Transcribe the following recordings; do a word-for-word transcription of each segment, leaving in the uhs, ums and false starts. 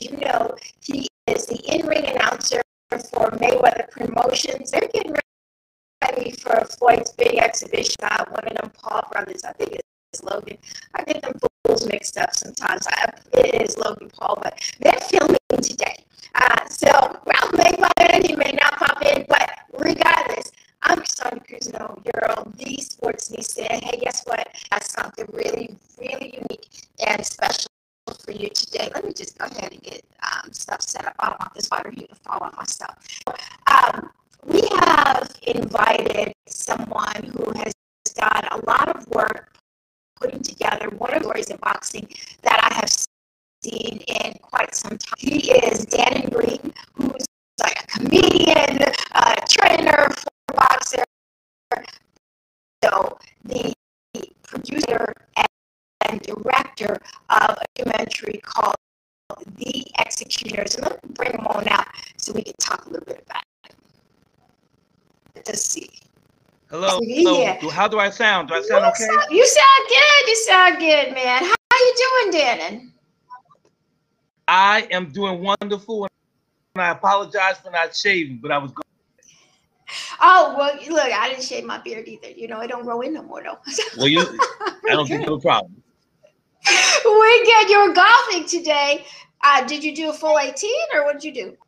you know, he is the in-ring announcer for Mayweather Promotions. They're getting ready for Floyd's big exhibition. Uh, one of them Paul brothers, I think it's Logan. I get them fools mixed up sometimes. I, it is Logan Paul, but they're filming today. Uh, so Ralph Mayweather, he may not pop in, but regardless, I'm Sonia Cruzino, your the Sports Niece, saying, hey, guess what? That's something really, really unique and special for you today. Let me just go ahead and get um, stuff set up. I don't want this water here to fall on my stuff. Um, we have invited someone who has done a lot of work putting together one of the stories in boxing that I have seen in quite some time. He is Dannon Green, who's like a comedian, a trainer, former boxer. So the producer and, and director of a documentary called The Executioners. And let me bring them on out so we can talk a little bit about it. Let's see. Hello. Hello. How do I sound? Do I sound okay? Sound, you sound good. You sound good, man. How are you doing, Dannon? I am doing wonderful, and I apologize for not shaving, but I was going. Oh, well, look, I didn't shave my beard either. You know, it don't grow in no more, though. Well, you, I don't think no problem. We get you were golfing today. Uh, did you do a full eighteen, or what did you do?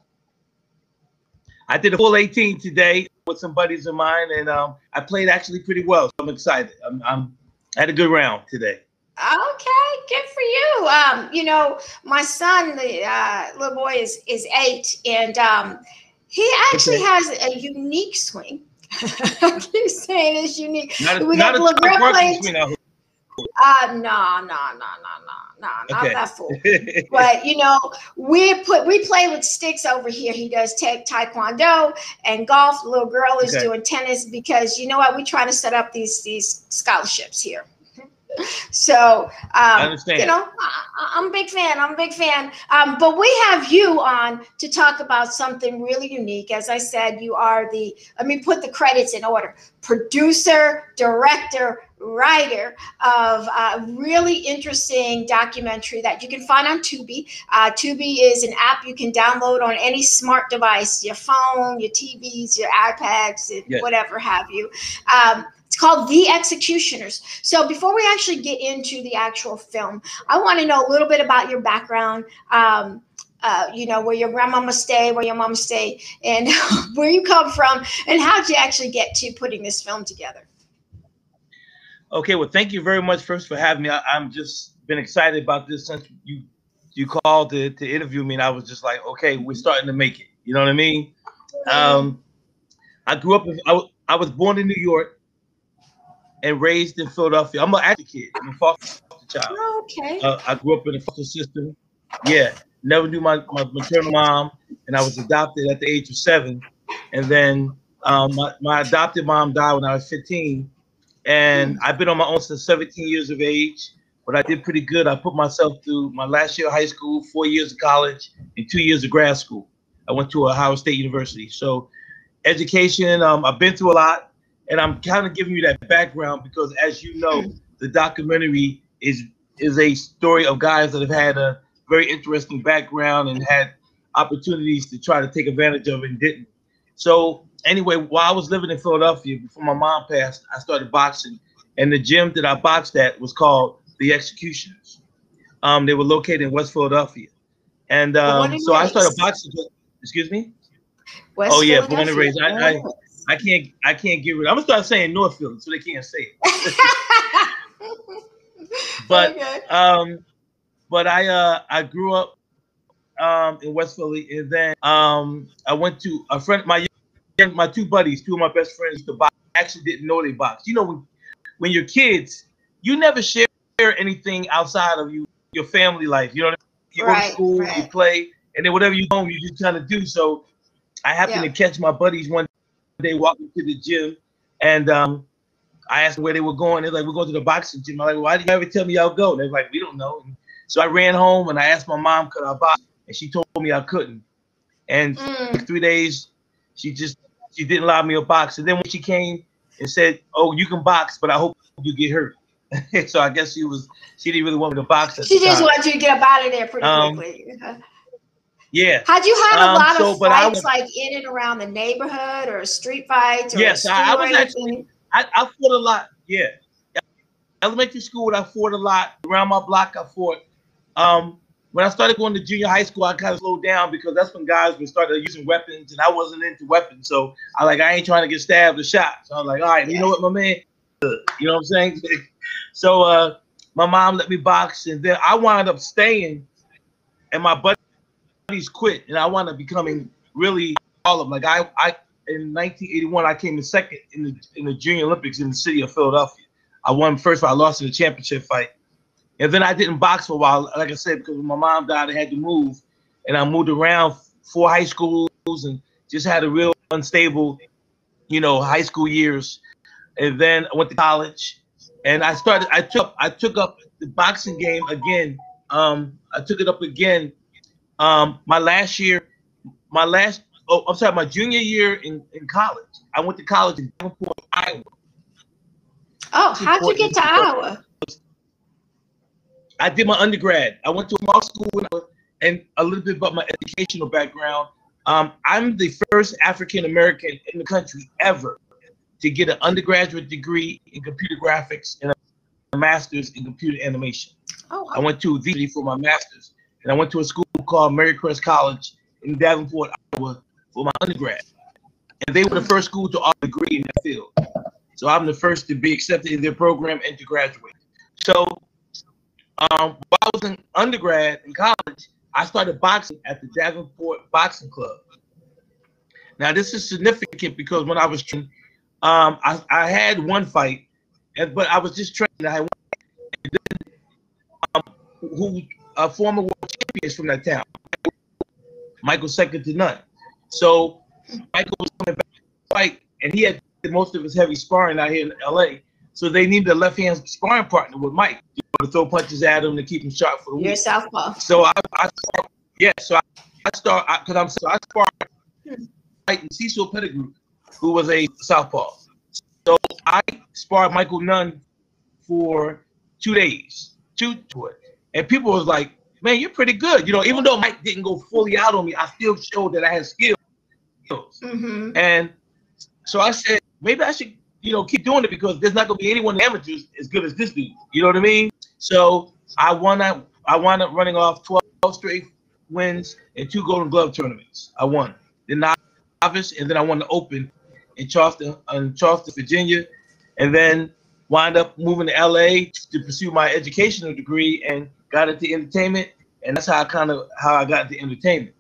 I did a full eighteen today with some buddies of mine, and um, I played actually pretty well. So I'm excited. I'm, I'm I had a good round today. Okay, good for you. Um, you know, my son, the uh, little boy, is is eight, and um, he actually okay. has a unique swing. I keep saying it's unique. Not a, we not got a swing. Uh, no, no, no, no, no, no, not okay. that fool. But you know, we put we play with sticks over here. He does take taekwondo and golf. The little girl is okay. doing tennis because you know what? We try to set up these these scholarships here. So, um, I understand. you know, I, I'm a big fan. I'm a big fan. Um, but we have you on to talk about something really unique. As I said, you are the, let me put the credits in order, producer, director, writer of a really interesting documentary that you can find on Tubi. Uh, Tubi is an app you can download on any smart device, your phone, your T Vs, your iPads, yes. whatever have you. Um, It's called The Executioners. So before we actually get into the actual film, I want to know a little bit about your background, um, uh, you know, where your grandmama stay, where your mama stay, and where you come from, and how did you actually get to putting this film together? Okay, well, thank you very much first for having me. I, I'm just been excited about this since you you called to, to interview me, and I was just like, okay, we're starting to make it. You know what I mean? Um, I grew up, in, I, I was born in New York and raised in Philadelphia. I'm an active kid. I'm a foster child. Oh, okay. Uh, I grew up in a foster system. Yeah, never knew my, my maternal mom, and I was adopted at the age of seven. And then um, my, my adopted mom died when I was fifteen. And I've been on my own since seventeen years of age, but I did pretty good. I put myself through my last year of high school, four years of college, and two years of grad school. I went to Ohio State University. So education, um, I've been through a lot. And I'm kind of giving you that background because, as you know, the documentary is is a story of guys that have had a very interesting background and had opportunities to try to take advantage of and didn't. So anyway, while I was living in Philadelphia, before my mom passed, I started boxing. And the gym that I boxed at was called The Executioners. Um, they were located in West Philadelphia. And um, so I started boxing. Excuse me? West oh, yeah, Philadelphia. born and raised. I, I, I can't I can't get rid of it. I'm gonna start saying North Philly so they can't say it. but okay. um but I uh I grew up um in West Philly, and then um I went to a friend my my two buddies, two of my best friends to box. I actually didn't know they boxed. You know, when when you're kids, you never share anything outside of you your family life. You know what I mean? You right, go to school, right. you play, and then whatever you home, you just kind of do. So I happened yeah. to catch my buddies one day walking to the gym, and um, I asked them where they were going. They're like, we're going to the boxing gym. I'm like, why did you ever tell me y'all go? They're like, we don't know. And so I ran home and I asked my mom, could I box? And she told me I couldn't. And mm. for three days, she just, she didn't allow me to box. And then when she came and said, oh, you can box, but I hope you get hurt. So I guess she was, she didn't really want me to box at She the just time. wanted you to get up out of there pretty um, quickly. Yeah. Had you had a um, lot so, of but I fights was, like in and around the neighborhood, or street fights, or at yes, school I, I or was actually, anything? I, I fought a lot. Yeah. Elementary school, I fought a lot. Around my block, I fought. Um, when I started going to junior high school, I kind of slowed down because that's when guys were started using weapons, and I wasn't into weapons. So I like I ain't trying to get stabbed or shot. So I was like, all right, Yeah. you know what, my man, you know what I'm saying? So uh, my mom let me box, and then I wound up staying, and my buddies quit, and I wound up becoming really all of them. Like I, I in nineteen eighty-one, I came in second in the in the Junior Olympics in the city of Philadelphia. I won first, but I lost in the championship fight. And then I didn't box for a while, like I said, because when my mom died, I had to move, and I moved around four high schools and just had a real unstable, you know, high school years. And then I went to college, and I started. I took I took up the boxing game again. Um, I took it up again. Um, my last year, my last. Oh, I'm sorry, my junior year in, in college. I went to college in Davenport, Iowa. Oh, how'd you get to Iowa? I did my undergrad. I went to a law school, and a little bit about my educational background. Um, I'm the first African American in the country ever to get an undergraduate degree in computer graphics and a master's in computer animation. Oh, wow. I went to the for my master's, and I went to a school called Marycrest College in Davenport, Iowa, for my undergrad. And they were the first school to offer a degree in that field. So I'm the first to be accepted in their program and to graduate. So um, while I was in undergrad in college, I started boxing at the Davenport Boxing Club. Now this is significant because when I was training, um, I, I had one fight, and but I was just training. I had one, and then, um, who a former world champions from that town, Michael second to none. So Michael was coming back to fight, and he had most of his heavy sparring out here in L A. So they needed a left-hand sparring partner with Mike, you know, to throw punches at him to keep him sharp for the week. You're southpaw. So I, I yeah, so I, I start because I'm so I sparred fighting Cecil Pettigrew, who was a southpaw. So I sparred Michael Nunn for two days, two to it, and people was like, "Man, you're pretty good." You know, even though Mike didn't go fully out on me, I still showed that I had skills. Mm-hmm. And so I said, maybe I should, you know, keep doing it because there's not gonna be anyone in amateurs as good as this dude. You know what I mean? So I won that. I wound up running off twelve straight wins and two Golden Glove tournaments. I won the novice, and then I won the Open in Charleston, in Charleston, Virginia, and then wound up moving to L A to pursue my educational degree and got into entertainment, and that's how I kind of how I got into entertainment.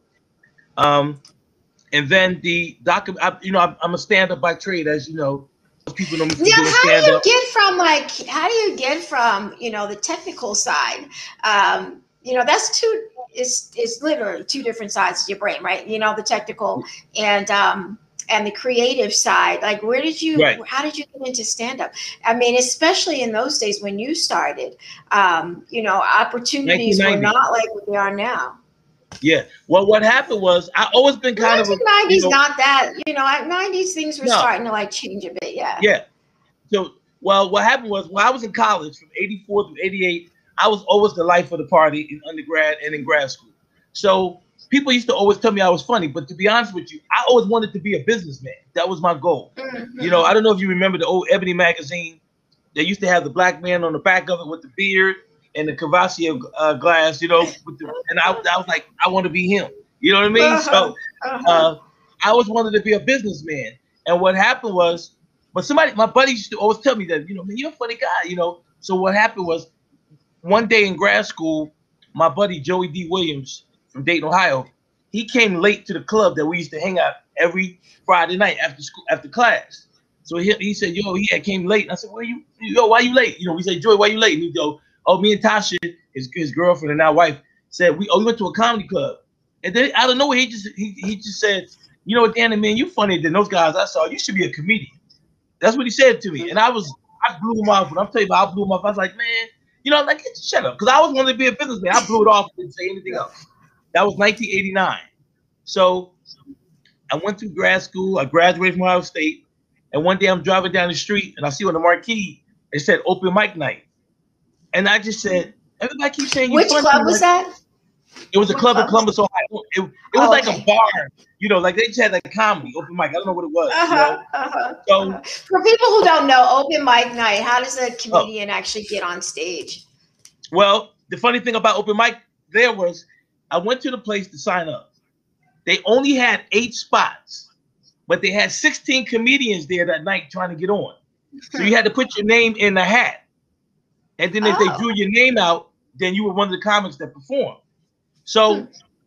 Um, and then the document, you know, I'm, I'm a stand-up by trade, as you know. People know me from Yeah, doing how do you stand-up. get from like how do you get from you know the technical side? Um, you know, that's two. It's it's literally two different sides of your brain, right? You know, the technical and um, and the creative side. Like, where did you? Right. How did you get into stand-up? I mean, especially in those days when you started, um, you know, opportunities were not like what they are now. Yeah. Well, what happened was I always been kind of a nineties, you know, not that you know, at nineties things were No. starting to like change a bit. Yeah. Yeah. So, well, what happened was when I was in college from eighty-four through eighty-eight, I was always the life of the party in undergrad and in grad school. So people used to always tell me I was funny, but to be honest with you, I always wanted to be a businessman. That was my goal. Mm-hmm. You know, I don't know if you remember the old Ebony magazine. They used to have the black man on the back of it with the beard and the Cavassier uh, glass, you know, with the, and I, I was like, I want to be him. You know what I mean? Uh-huh. So Uh-huh. uh, I always wanted to be a businessman. And what happened was, but somebody, my buddies used to always tell me that, you know, man, you're a funny guy, you know. So what happened was, one day in grad school, my buddy Joey D. Williams from Dayton, Ohio, he came late to the club that we used to hang out every Friday night after school, after class. So he, he said, yo, he had came late. And I said, where you, yo, why you late? You know, we said, Joey, why you late? And he go, oh, me and Tasha, his, his girlfriend and now wife, said, we, oh, we went to a comedy club. And then out of nowhere, he just, he, he just said, you know what, Danny, man, you funnier than those guys I saw. You should be a comedian. That's what he said to me. And I was, I blew him off. When I'm telling you about, I blew him off. I was like, man, you know, like, shut up. Because I always wanted to be a businessman. I blew it off and didn't say anything else. That was nineteen eighty-nine. So I went through grad school. I graduated from Ohio State. And one day I'm driving down the street and I see on the marquee, it said open mic night. And I just said, everybody keeps saying you Which funny. club was that? It was a What club in club was Columbus, Ohio. It, it was Oh, like okay. a bar, you know, like they just had like comedy, open mic. I don't know what it was, you Uh-huh, know. uh-huh, So, uh-huh. For people who don't know, open mic night, how does a oh, comedian actually get on stage? well, the funny thing about open mic there was I went to the place to sign up. They only had eight spots, but they had sixteen comedians there that night trying to get on. So you had to put your name in the hat. And then if they Oh. drew your name out, then you were one of the comics that performed. So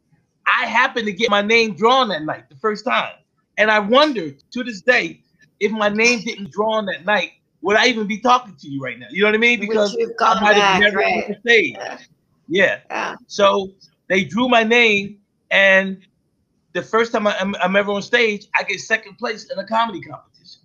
I happened to get my name drawn that night, the first time. And I wonder to this day, if my name didn't drawn that night, would I even be talking to you right now? You know what I mean? Would Because you have I gone might have back, never right? on stage. Yeah. Yeah. Yeah. So they drew my name, and the first time I, I'm, I'm ever on stage, I get second place in a comedy competition.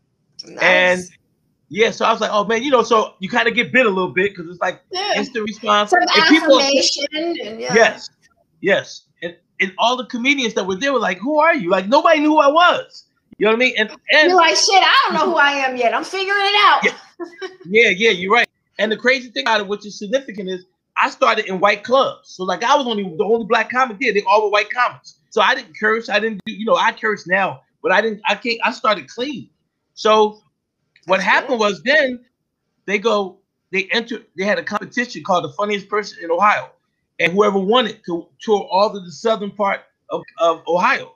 And Nice. yeah, so I was like, oh man, you know, so you kind of get bit a little bit because it's like Yeah. instant response. Some And people, affirmation and yeah. yes, yes. And, and all the comedians that were there were like, who are you? Like nobody knew who I was. You know what I mean? And and You're like, shit, I don't know who I am yet. I'm figuring it out. yeah, yeah, yeah, you're right. And the crazy thing about it, which is significant, is I started in white clubs. So like I was only the only black comic there. They all were white comics. So I didn't curse. I didn't do, you know, I curse now, but I didn't, I can't, I started clean. So what That's happened good. was then they go, they entered, they had a competition called the funniest person in Ohio. And whoever won it to tour all of the southern part of, of Ohio.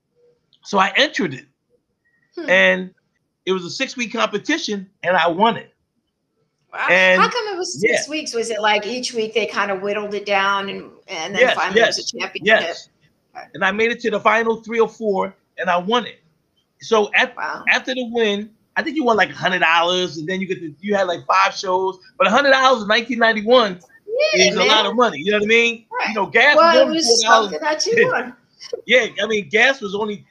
So I entered it. Hmm. And it was a six-week competition, and I won it. Wow. And How come it was six yeah, weeks? Was it like each week they kind of whittled it down and and then yes, finally it was yes, a championship? yes. And I made it to the final three or four, and I won it. So at, Wow. after the win, I think you won like a hundred dollars, and then you get to, you had like five shows. But a hundred dollars in nineteen ninety-one Yeah, is a man. lot of money. You know what I mean? Right. You know, gas Well, was it only four was dollars. something that you won. Yeah, I mean, gas was only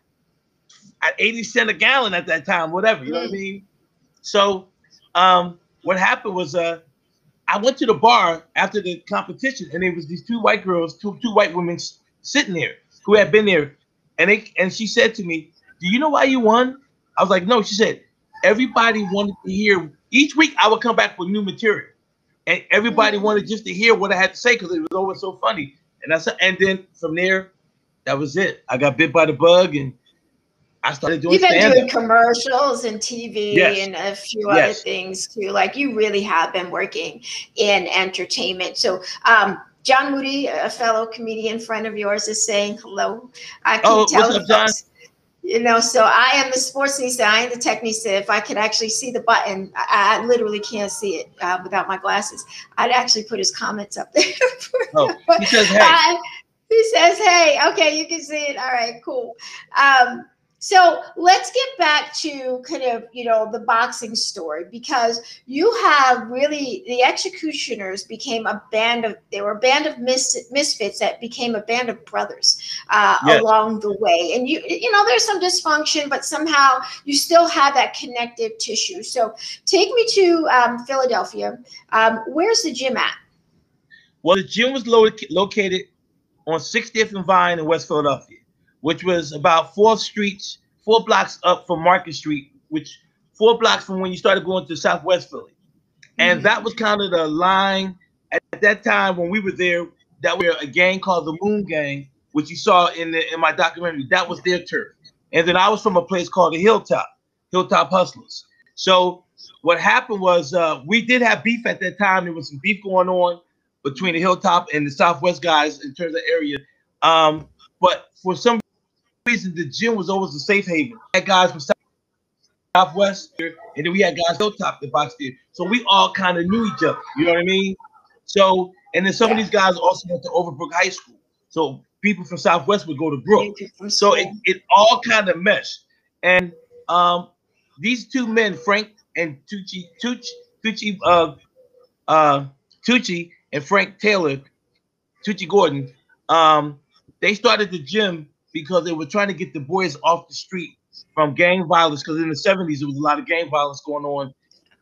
at eighty cent a gallon at that time, whatever. You know Mm. what I mean? So, um, what happened was, uh, I went to the bar after the competition, and there was these two white girls, two two white women sitting there who had been there, and they and she said to me, "Do you know why you won?" I was like, "No." She said, "Everybody wanted to hear." Each week, I would come back with new material, and everybody Mm. wanted just to hear what I had to say because it was always so funny. And that's and then from there, that was it. I got bit by the bug, and I started doing You've been stand doing up. commercials and T V Yes, and a few other yes. things too. Like you really have been working in entertainment. So, um, John Moody, a fellow comedian friend of yours, is saying hello. I keep Oh, what's telling up, John? folks, you know, so I am the sportsnista. I am the technista. If I could actually see the button, I, I literally can't see it uh, without my glasses. I'd actually put his comments up there. For Oh, him. But he says, "Hey." I, he says, "Hey, okay, you can see it. All right, cool." Um, so let's get back to kind of, you know, the boxing story, because you have really, the Executioners became a band of, they were a band of mis, misfits that became a band of brothers uh, Yes. along the way. And you, you know, there's some dysfunction, but somehow you still have that connective tissue. So take me to um, Philadelphia. Um, where's the gym at? Well, the gym was lo- located on sixtieth and Vine in West Philadelphia, which was about four streets, four blocks up from Market Street, which four blocks from when you started going to Southwest Philly. And Mm-hmm. that was kind of the line at that time when we were there. That we were a gang called the Moon Gang, which you saw in the in my documentary. That was their turf. And then I was from a place called the Hilltop, Hilltop Hustlers. So what happened was uh, we did have beef at that time. There was some beef going on between the Hilltop and the Southwest guys in terms of area. Um, but for some reason, the gym was always a safe haven. We had guys from Southwest here, and then we had guys Hilltop that boxed there. So we all kind of knew each other. You know what I mean? So, and then some Yeah. of these guys also went to Overbrook High School. So people from Southwest would go to Brook. So it, it all kind of meshed. And um, these two men, Frank and Tucci, Tucci, Tucci, uh, uh, Tucci and Frank Taylor, Tucci Gordon, um, they started the gym because they were trying to get the boys off the street from gang violence, because in the seventies there was a lot of gang violence going on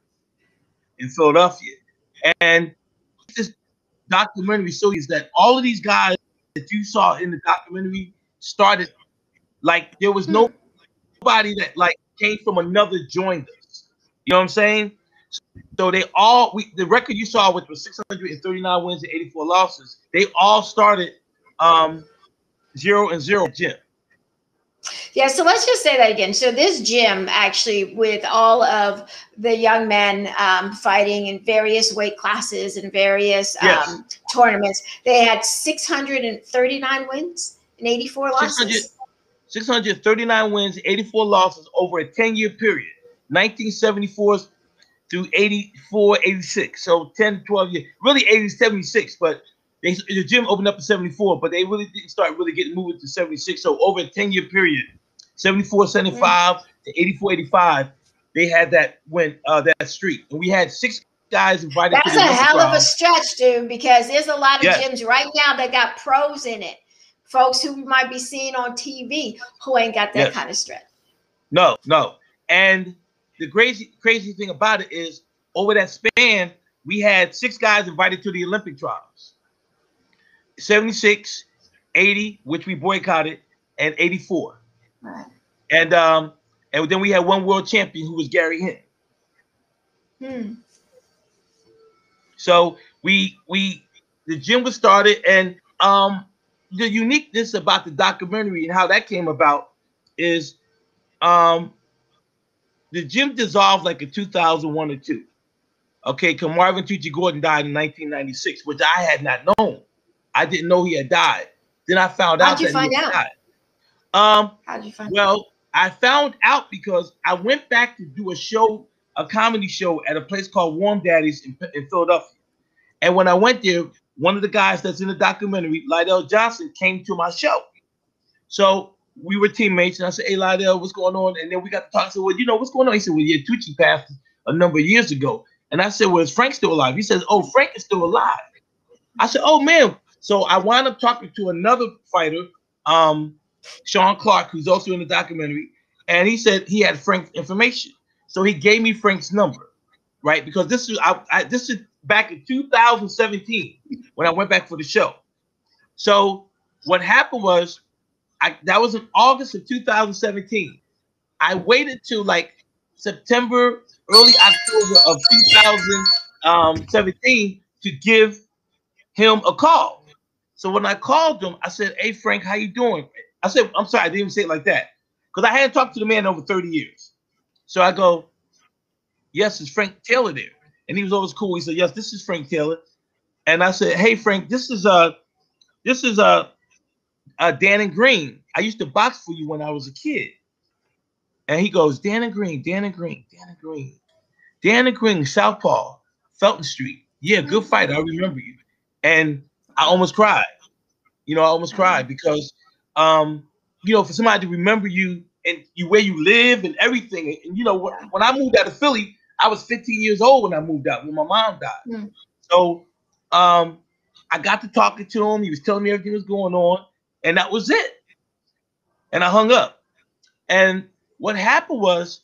in Philadelphia. And this documentary shows you that all of these guys that you saw in the documentary started, like there was Hmm. nobody that like came from another joined us. You know what I'm saying? So they all we the record you saw, which was six hundred thirty-nine wins and eighty-four losses, they all started um, zero and zero gym. Yeah, so let's just say that again. So this gym, actually, with all of the young men um, fighting in various weight classes and various yes. um, tournaments, they had six hundred thirty-nine wins and eighty-four losses. six hundred thirty-nine wins, eighty-four losses over a ten-year period, nineteen seventy-four through eighty-four, eighty-six. So ten, twelve years, really eighty, seventy-six, but they, the gym opened up in seventy-four, but they really didn't start really getting moving to seventy-six. So over a ten-year period, seventy-four, seventy-five mm. to eighty-four, eighty-five, they had that win, uh, that streak. And we had six guys invited. That's to the a hell trial. of a stretch, dude, because there's a lot of yes. gyms right now that got pros in it. Folks who you might be seeing on T V who ain't got that yes. kind of stretch. No, no. And the crazy, crazy thing about it is over that span, we had six guys invited to the Olympic trials. seventy-six, eighty, which we boycotted, and eighty-four. Right. And um, and then we had one world champion who was Gary Hinton. Hmm. So we we the gym was started, and um the uniqueness about the documentary and how that came about is um the gym dissolved like in two thousand one or two. Okay, because Marvin Tucci Gordon died in nineteen ninety-six, which I had not known. I didn't know he had died. Then I found How'd out you that find he had out? died. Um, How'd you find well, out? I found out because I went back to do a show, a comedy show at a place called Warm Daddies in, in Philadelphia. And when I went there, one of the guys that's in the documentary, Lydell Johnson, came to my show. So we were teammates, and I said, "Hey, Lydell, what's going on?" And then we got to talk. I said, "Well, you know, what's going on?" He said, "Well, yeah, Tucci passed a number of years ago." And I said, "Well, is Frank still alive?" He says, "Oh, Frank is still alive." I said, "Oh, man." So I wound up talking to another fighter, um, Sean Clark, who's also in the documentary, and he said he had Frank's information. So he gave me Frank's number, right? Because this is I, I, this is back in two thousand seventeen when I went back for the show. So what happened was, I that was in August of two thousand seventeen. I waited till like September, early October of two thousand seventeen to give him a call. So when I called him, I said, "Hey, Frank, how you doing?" I said, "I'm sorry, I didn't even say it like that, because I hadn't talked to the man in over thirty years. So I go, "Yes, is Frank Taylor there?" And he was always cool. He said, "Yes, this is Frank Taylor." And I said, "Hey, Frank, this is uh, this is uh, uh, Dan and Green. I used to box for you when I was a kid." And he goes, "Dan and Green, Dan and Green, Dan and Green, Dan and Green, Southpaw, Felton Street. Yeah, good fight. I remember you." And I almost cried. You know, I almost cried because, um, you know, for somebody to remember you and you where you live and everything. And, you know, when, when I moved out of Philly, I was fifteen years old when I moved out, when my mom died. Mm. So um, I got to talking to him. He was telling me everything was going on. And that was it. And I hung up. And what happened was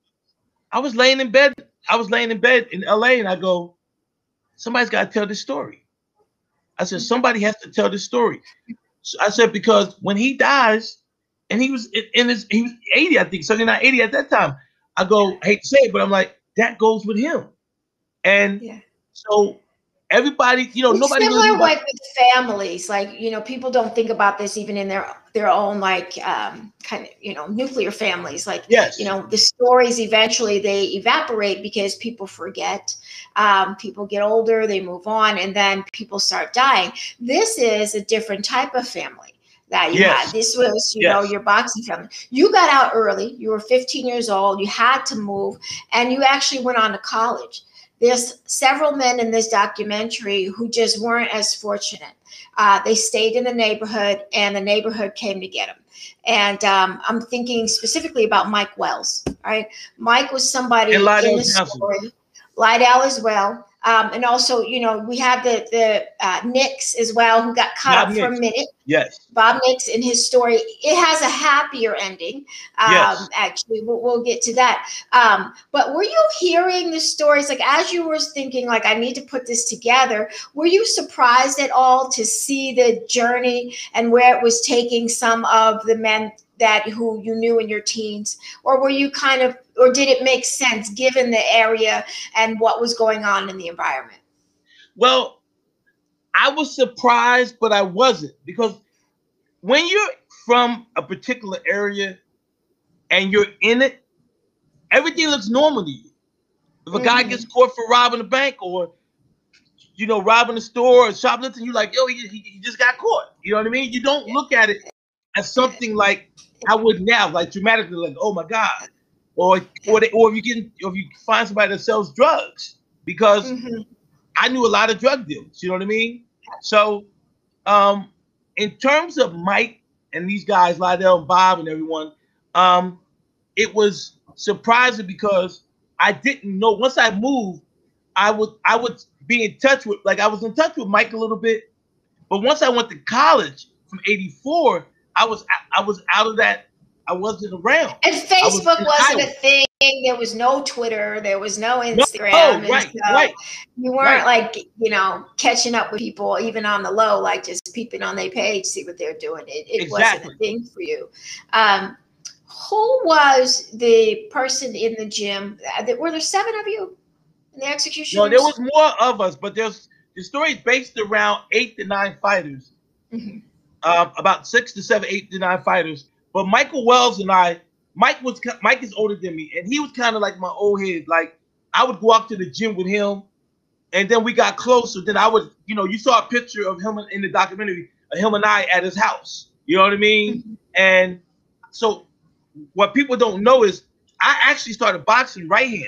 I was laying in bed. I was laying in bed in L A, and I go, somebody's got to tell this story. I said, somebody has to tell this story. So I said, because when he dies, and he was in his, he was eighty, I think, seventy-nine, eighty at that time. I go, I hate to say it, but I'm like, that goes with him. And yeah. So everybody, you know, it's nobody similar really like with families. Like, you know, people don't think about this even in their their own like um, kind of, you know, nuclear families. Like, yes. You know, the stories eventually they evaporate because people forget. Um, people get older, they move on, and then people start dying. This is a different type of family that you yes. had. This was, you yes. know, your boxing family. You got out early. You were fifteen years old. You had to move, and you actually went on to college. There's several men in this documentary who just weren't as fortunate. Uh, they stayed in the neighborhood, and the neighborhood came to get them. And um, I'm thinking specifically about Mike Wells. Right, Mike was somebody in the story. Lydell as well. Um, and also, you know, we have the the uh, Nicks as well, who got caught Bob up Nicks. for a minute. Yes. Bob Nicks in his story. It has a happier ending. Um, yes. Actually, we'll, we'll get to that. Um, but were you hearing the stories, like as you were thinking, like, I need to put this together, were you surprised at all to see the journey and where it was taking some of the men that who you knew in your teens, or were you kind of, or did it make sense given the area and what was going on in the environment? Well, I was surprised, but I wasn't, because when you're from a particular area and you're in it, everything looks normal to you. If a mm-hmm. guy gets caught for robbing a bank or, you know, robbing a store or shoplifting, you're like, yo, he, he just got caught. You know what I mean? You don't look at it as something like I would now, like dramatically, like, oh my God. Or or, they, or if you get, or if you find somebody that sells drugs, because mm-hmm. I knew a lot of drug dealers. You know what I mean? So, um, in terms of Mike and these guys, Lydell and Bob and everyone, um, it was surprising because I didn't know. Once I moved, I would I would be in touch with, like I was in touch with Mike a little bit, but once I went to college from eighty-four, I was I was out of that. I wasn't around. And Facebook was wasn't Iowa. a thing. There was no Twitter. There was no Instagram. No, oh, right, so right. You weren't right. like, you know, catching up with people even on the low, like just peeping on their page, see what they're doing. It, it exactly. wasn't a thing for you. Um, who was the person in the gym? Were there seven of you in the execution? No, there was more of us, but there's the story is based around eight to nine fighters. Mm-hmm. Um, about six to seven, eight to nine fighters. But Michael Wells and I, Mike was Mike is older than me, and he was kind of like my old head. Like I would go out to the gym with him, and then we got closer. Then I would, you know, you saw a picture of him in the documentary, of him and I at his house. You know what I mean? Mm-hmm. And so, what people don't know is I actually started boxing right-handed,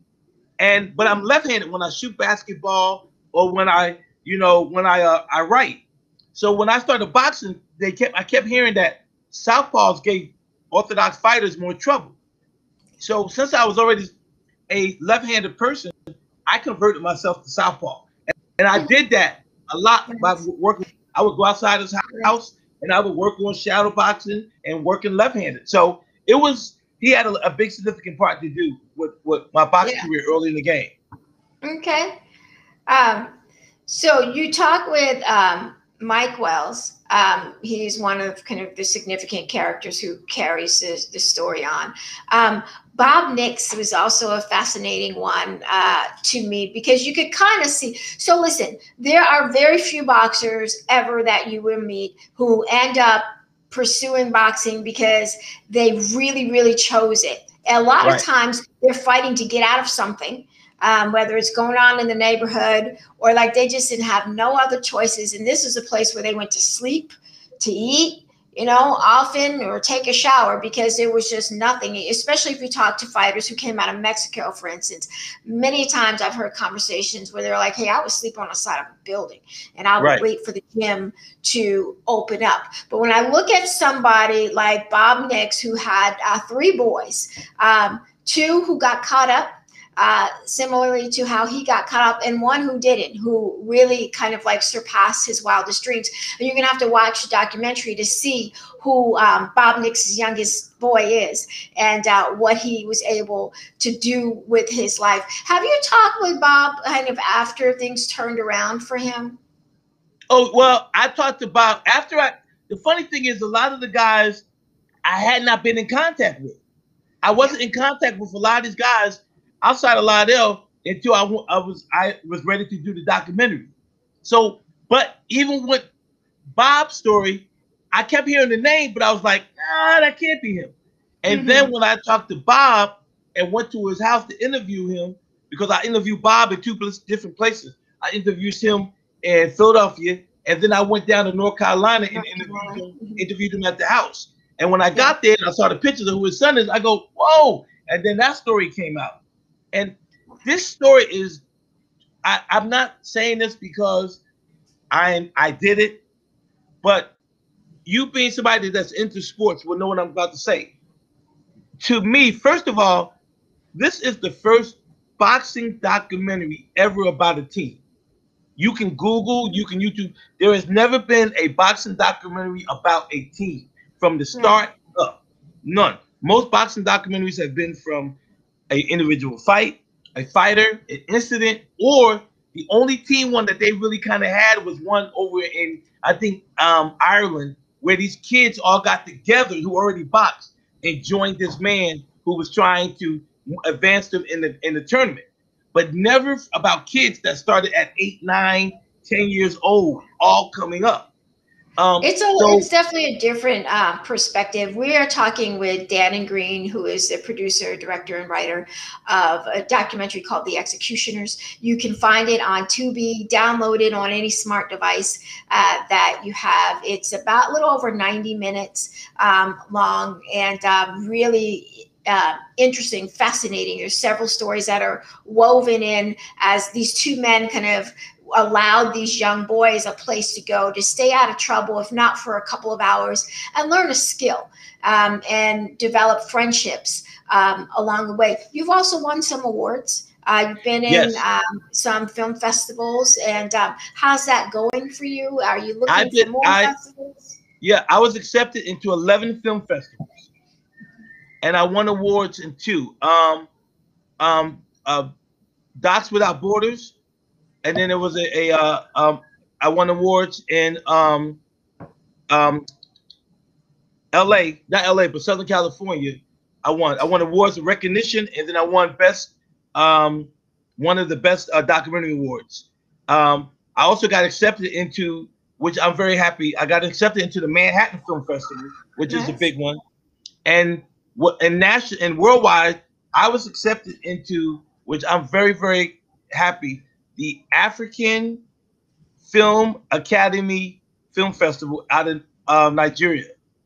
and but I'm left-handed when I shoot basketball or when I, you know, when I uh, I write. So when I started boxing, they kept I kept hearing that southpaws gave orthodox fighters more trouble. So since I was already a left-handed person, I converted myself to southpaw, and, and I did that a lot by working. I would go outside his house and I would work on shadow boxing and working left-handed. So it was he had a, a big significant part to do with, with my boxing yeah. career early in the game. Okay, um, so you talk with um, Mike Wells. Um, he's one of kind of the significant characters who carries the, the story on. Um, Bob Nix was also a fascinating one uh, to me because you could kind of see. So listen, there are very few boxers ever that you will meet who end up pursuing boxing because they really, really chose it. A lot right. of times they're fighting to get out of something. Um, whether it's going on in the neighborhood or like they just didn't have no other choices. And this is a place where they went to sleep, to eat, you know, often, or take a shower because there was just nothing, especially if you talk to fighters who came out of Mexico, for instance. Many times I've heard conversations where they're like, hey, I would sleep on the side of a building and I would right. wait for the gym to open up. But when I look at somebody like Bob Nix, who had uh, three boys, um, two who got caught up, Uh, similarly to how he got caught up, and one who didn't, who really kind of like surpassed his wildest dreams. And you're going to have to watch the documentary to see who um, Bob Nix's youngest boy is and uh, what he was able to do with his life. Have you talked with Bob kind of after things turned around for him? Oh, well, I talked to Bob after I, the funny thing is a lot of the guys I had not been in contact with. I wasn't yeah. in contact with a lot of these guys outside of Lydell until I, I was I was ready to do the documentary. So, but even with Bob's story, I kept hearing the name, but I was like, ah, that can't be him. And mm-hmm. then when I talked to Bob and went to his house to interview him, because I interviewed Bob in two different places. I interviewed him in Philadelphia, and then I went down to North Carolina and interviewed him, interviewed him at the house. And when I got there and I saw the pictures of who his son is, I go, whoa. And then that story came out. And this story is, I, I'm not saying this because I I did it, but you being somebody that's into sports will know what I'm about to say. To me, first of all, this is the first boxing documentary ever about a team. You can Google, you can YouTube. There has never been a boxing documentary about a team from the start yeah. up. None. Most boxing documentaries have been from an individual fight, a fighter, an incident, or the only team one that they really kind of had was one over in, I think, um, Ireland where these kids all got together who already boxed and joined this man who was trying to advance them in the in the tournament, but never about kids that started at eight, nine, ten years old, all coming up. Um, It's a, so it's definitely a different uh, perspective. We are talking with Dannon Green, who is the producer, director, and writer of a documentary called The Executioners. You can find it on Tubi, download it on any smart device uh, that you have. It's about a little over ninety minutes um, long, and um, really uh, interesting, fascinating. There's several stories that are woven in as these two men kind of allowed these young boys a place to go to stay out of trouble, if not for a couple of hours, and learn a skill um, and develop friendships um, along the way. You've also won some awards. Uh, you've been in yes, um, some film festivals, and um, how's that going for you? Are you looking I've been, for more I, festivals? yeah, I was accepted into eleven film festivals, and I won awards in two. Um, um, uh, Docs Without Borders. And then there was a, a uh, um, I won awards in um, um, L A, not L A, but Southern California. I won. I won awards of recognition, and then I won best, um, one of the best uh, documentary awards. Um, I also got accepted into, which I'm very happy. I got accepted into the Manhattan Film Festival, which Nice. is a big one, and what and national and worldwide, I was accepted into, which I'm very very happy, the African Film Academy Film Festival out of uh, Nigeria,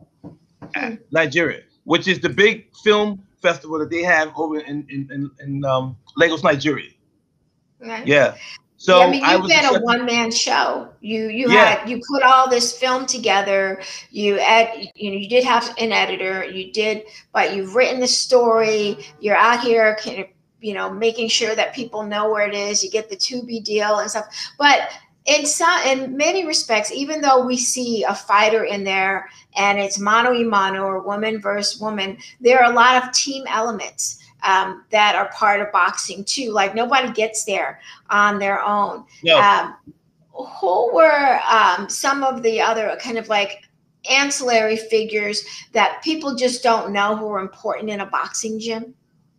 Hmm. Nigeria, which is the big film festival that they have over in in, in, in um, Lagos, Nigeria. Nice. Yeah. So Yeah, I mean, I you've was been a accepted. one-man show. You you Yeah. had you put all this film together. You ed, you know, you did have an editor. You did, but you've written the story. You're out here, kind of, you know, making sure that people know where it is. You get the Tubi deal and stuff. But in some, in many respects, even though we see a fighter in there and it's mano y mano or woman versus woman, there are a lot of team elements um, that are part of boxing too. Like nobody gets there on their own. No. Um, who were um, some of the other kind of like ancillary figures that people just don't know who are important in a boxing gym?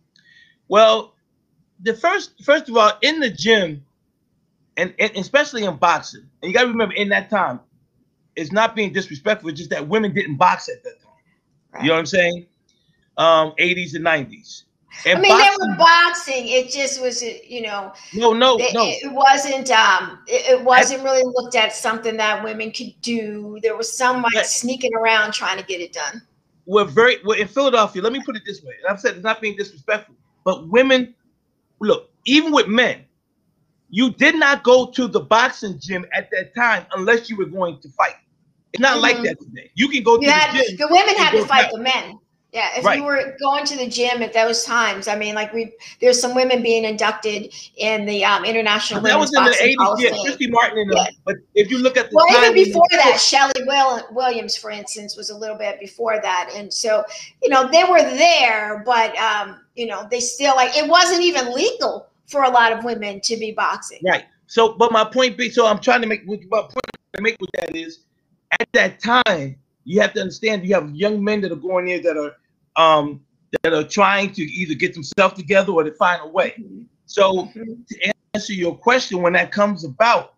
Well, the first first of all, in the gym, and, and especially in boxing, and you got to remember, in that time, it's not being disrespectful. It's just that women didn't box at that time. Right. You know what I'm saying? Um, eighties and nineties. And I mean, boxing, they were boxing. It just was, you know, no, no, it, no. it wasn't. Um, it, it wasn't At, really looked at something that women could do. There was some like but, sneaking around trying to get it done. we're very well in Philadelphia. Let me put it this way, and I've said it's not being disrespectful, but women, look, even with men, you did not go to the boxing gym at that time unless you were going to fight. It's not Mm-hmm. like that today. You can go You to had, the gym. the women had to fight out. the men. Yeah, if Right. you were going to the gym at those times, I mean, like we, there's some women being inducted in the um, International That Women's was in the Boxing eighties, Hall of yeah, Fame. Christy Martin and them. Yeah. But if you look at the well, time, even before the, that, Shelley Will, Williams, for instance, was a little bit before that, and so you know they were there, but um, you know they still like it wasn't even legal for a lot of women to be boxing. Right. So, but my point being, so I'm trying to make my point to make with that is, at that time, you have to understand you have young men that are going there that are um that are trying to either get themselves together or to find a way. Mm-hmm. So Mm-hmm. to answer your question, when that comes about,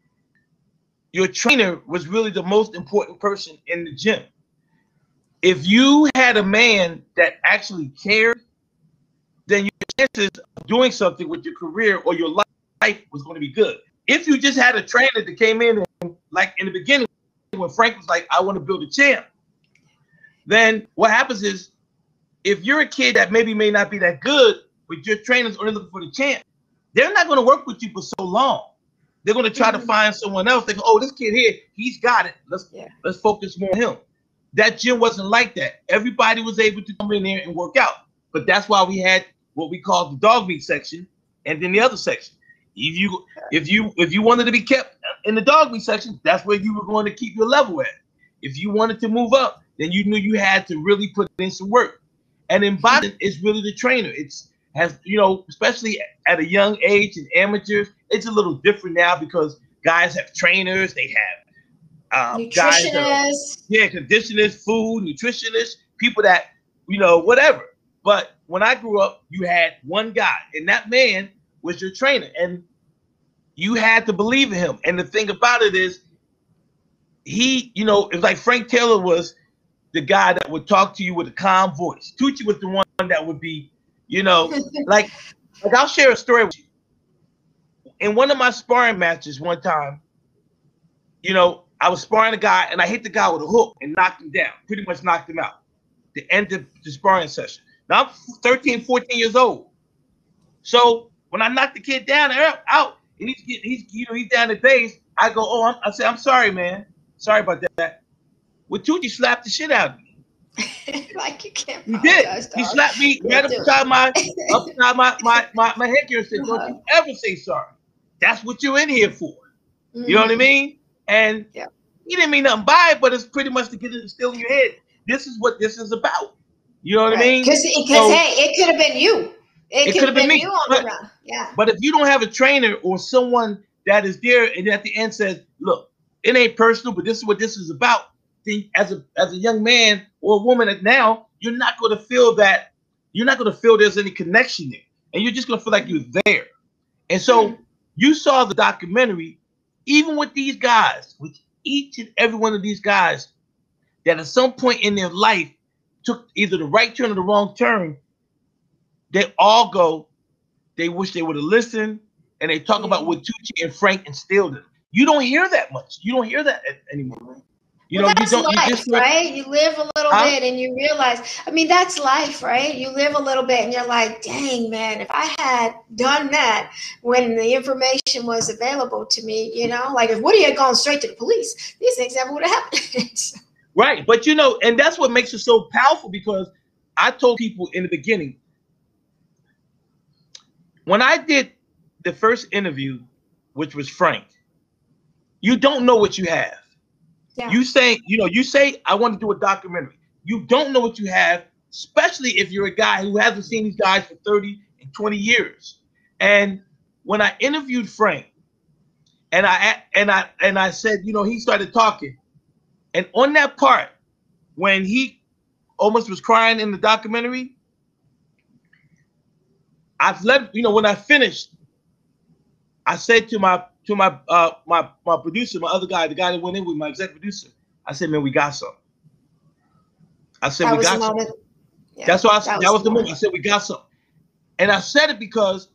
your trainer was really the most important person in the gym. If you had a man that actually cared, then your chances of doing something with your career or your life was going to be good. If you just had a trainer that came in and, like in the beginning, when Frank was like, I want to build a champ, then what happens is, if you're a kid that maybe may not be that good, but your trainers are looking for the champ, they're not going to work with you for so long. They're going to try Mm-hmm. to find someone else. They go, oh, this kid here, he's got it. Let's Yeah. let's focus more on him. That gym wasn't like that. Everybody was able to come in there and work out. But that's why we had what we call the dog meat section, and then the other section. If you if you if you wanted to be kept in the dog meat section, that's where you were going to keep your level at. If you wanted to move up, then you knew you had to really put in some work. And in boxing, it's really the trainer. It's has you know, especially at a young age and amateurs, it's a little different now because guys have trainers. They have um, guys that are, Nutritionists. yeah, conditioners, food, nutritionists, people that, you know, whatever. But when I grew up, you had one guy, and that man was your trainer, and you had to believe in him. And the thing about it is, he, you know, it's like Frank Taylor was the guy that would talk to you with a calm voice. Tucci was the one that would be, you know, like, like I'll share a story with you. In one of my sparring matches one time, you know, I was sparring a guy and I hit the guy with a hook and knocked him down, pretty much knocked him out. The end of the sparring session. Now I'm thirteen, fourteen years old. So when I knocked the kid down and out, and he's getting, he's, you know, he's down the base, I go, oh, I'm, I say, I'm sorry, man. Sorry about that. Well, Tucci slapped the shit out of me. Like you can't. He did. Dog. He slapped me right upside my, upside my, my, my, my headgear and said, don't Uh-huh. you ever say sorry. That's what you're in here for. Mm-hmm. You know what I mean? And yeah. he didn't mean nothing by it, but it's pretty much to get it still in your head. This is what this is about. You know what right. I mean? Because so, hey, it could have been you. It, it could have been, been me. You on but, the run. Yeah. But if you don't have a trainer or someone that is there and at the end says, look, it ain't personal, but this is what this is about, then as a as a young man or a woman now, you're not going to feel that, you're not going to feel there's any connection there. And you're just going to feel like you're there. And so mm-hmm. you saw the documentary, even with these guys, with each and every one of these guys that at some point in their life took either the right turn or the wrong turn, they all go, they wish they would have listened, and they talk mm-hmm. about what Tucci and Frank instilled in them. You don't hear that much. You don't hear that anymore. You well, know, that's you don't, life, you just, right? You live a little huh? bit and you realize, I mean, that's life, right? You live a little bit and you're like, dang, man, if I had done that when the information was available to me, you know, like if Woody had gone straight to the police, these things never would have happened. Right. But, you know, and that's what makes it so powerful, because I told people in the beginning, when I did the first interview, which was Frank, you don't know what you have. Yeah. You say, you know, you say, I want to do a documentary. You don't know what you have, especially if you're a guy who hasn't seen these guys for thirty and twenty years. And when I interviewed Frank, and I and I and I said, you know, he started talking, and on that part, when he almost was crying in the documentary, I've let, you know, when I finished, I said to my to my uh my my producer, my other guy, the guy that went in with my executive producer, I said, man, we got something. I said, that we got something. Yeah, That's why I said that, that was, was the moment. moment. I said, we got something. And I said it because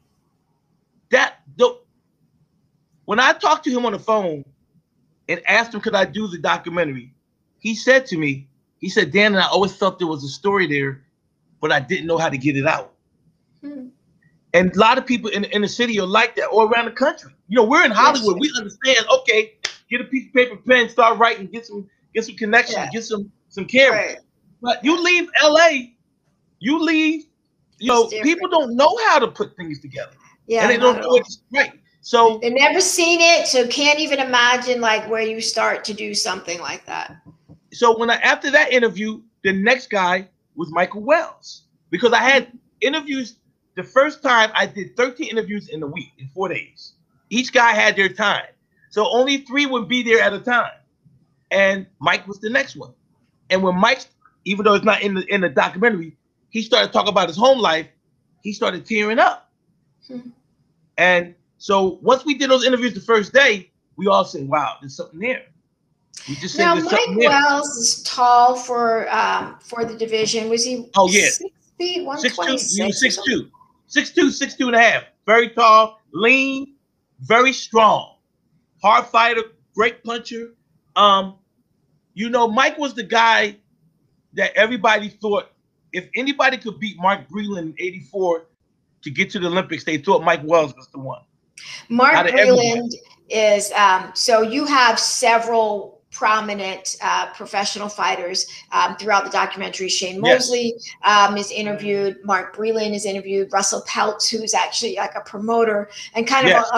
that the when I talked to him on the phone and asked him, could I do the documentary, he said to me, he said, Dan, and I always felt there was a story there, but I didn't know how to get it out. Hmm. And a lot of people in, in the city are like that, or around the country. You know, we're in Hollywood. We understand, okay, get a piece of paper, pen, start writing, get some get some connection, yeah. get some some camera. Right. But you leave L A, you leave, you know, people don't know how to put things together. Yeah. And they don't do it right. So they've never seen it, so can't even imagine like where you start to do something like that. So when I after that interview, the next guy was Michael Wells, because I had interviews. The first time I did thirteen interviews in a week, in four days. Each guy had their time. So only three would be there at a time. And Mike was the next one. And when Mike, even though it's not in the in the documentary, he started talking about his home life, he started tearing up. Hmm. And so once we did those interviews the first day, we all said, wow, there's something there. We just now, said, Mike Wells is tall for um, for the division. Was he oh, yeah. six feet, one six twenty-six? He was six two. Six two, six two and a half. Very tall, lean, very strong. Hard fighter, great puncher. Um, you know, Mike was the guy that everybody thought if anybody could beat Mark Breland in eighty-four to get to the Olympics, they thought Mike Wells was the one. Mark Breland is, um, so you have several prominent uh, professional fighters um, throughout the documentary. Shane Mosley yes. um, is interviewed. Mark Breland is interviewed. Russell Peltz, who's actually like a promoter and kind yes. of a, a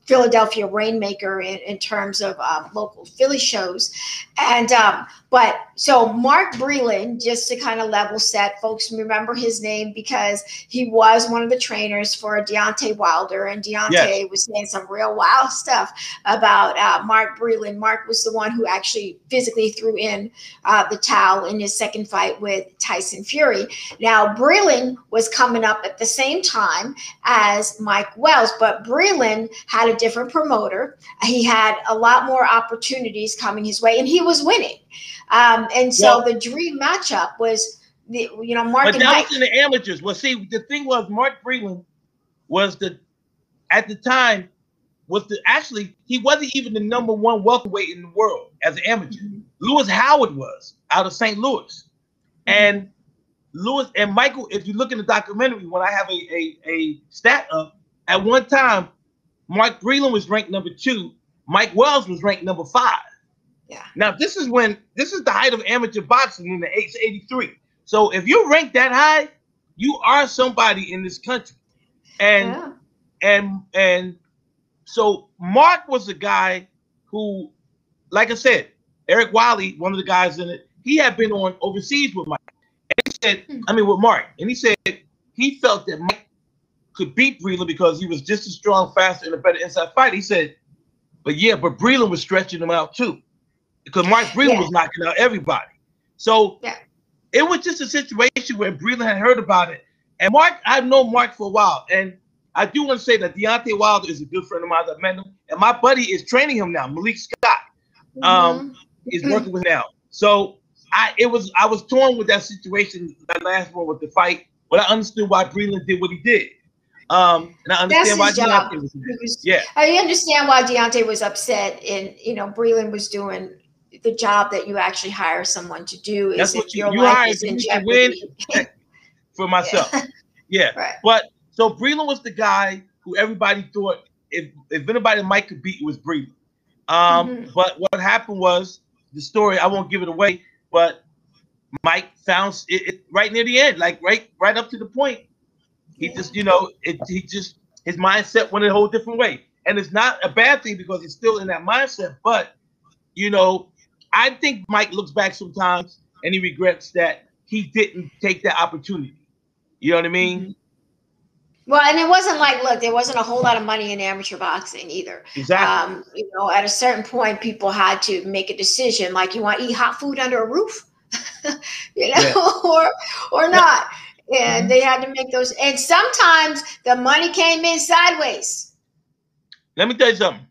Philadelphia Rainmaker in, in terms of um, local Philly shows. And, um, but so Mark Breland, just to kind of level set, folks remember his name because he was one of the trainers for Deontay Wilder, and Deontay yes. was saying some real wild stuff about uh, Mark Breland. Mark was the one who actually physically threw in uh, the towel in his second fight with Tyson Fury. Now, Breland was coming up at the same time as Mike Wells, but Breland had a different promoter. He had a lot more opportunities coming his way, and he was winning. Um, and so well, the dream matchup was, the, you know, Mark but and that Mike. was in the amateurs. Well, see, the thing was, Mark Breland was the, at the time, was the actually he wasn't even the number one welterweight in the world as an amateur. Mm-hmm. Lewis Howard was out of Saint Louis, mm-hmm. and Lewis and Michael. If you look in the documentary, when I have a a, a stat up, at one time, Mark Breland was ranked number two. Mike Wells was ranked number five. Yeah. Now this is when this is the height of amateur boxing in the age eighty-three. So if you're ranked that high, you are somebody in this country. And yeah. and and so Mark was a guy who, like I said, Eric Wiley, one of the guys in it, he had been on overseas with Mike. And he said, hmm. I mean with Mark, and he said he felt that Mike could beat Breland because he was just as strong, faster, and a better inside fighter. He said, but yeah, but Breland was stretching him out too. Because Mark Breland yeah. was knocking out everybody. So yeah. it was just a situation where Breland had heard about it. And Mark, I've known Mark for a while. And I do want to say that Deontay Wilder is a good friend of mine. I've met him. And my buddy is training him now. Malik Scott um, mm-hmm. is working with him now. So I it was I was torn with that situation, that last one with the fight. But I understood why Breland did what he did. Um, and I understand why job. Deontay was, was yeah. I understand why Deontay was upset, and you know, Breland was doing the job that you actually hire someone to do. That's is what if you, your you life hire is in to jeopardy. win for myself. Yeah. yeah. Right. But so Breland was the guy who everybody thought if if anybody Mike could beat, it was Breland. Um, mm-hmm. But what happened was the story. I won't give it away, but Mike found it, it right near the end, like right right up to the point. He yeah. just, you know, it, he just his mindset went a whole different way, and it's not a bad thing because he's still in that mindset. But you know, I think Mike looks back sometimes and he regrets that he didn't take that opportunity. You know what I mean? Mm-hmm. Well, and it wasn't like, look, there wasn't a whole lot of money in amateur boxing either. Exactly. Um, you know, at a certain point, people had to make a decision, like, you want to eat hot food under a roof, you know, yeah. or or not. And mm-hmm. they had to make those. And sometimes the money came in sideways. Let me tell you something.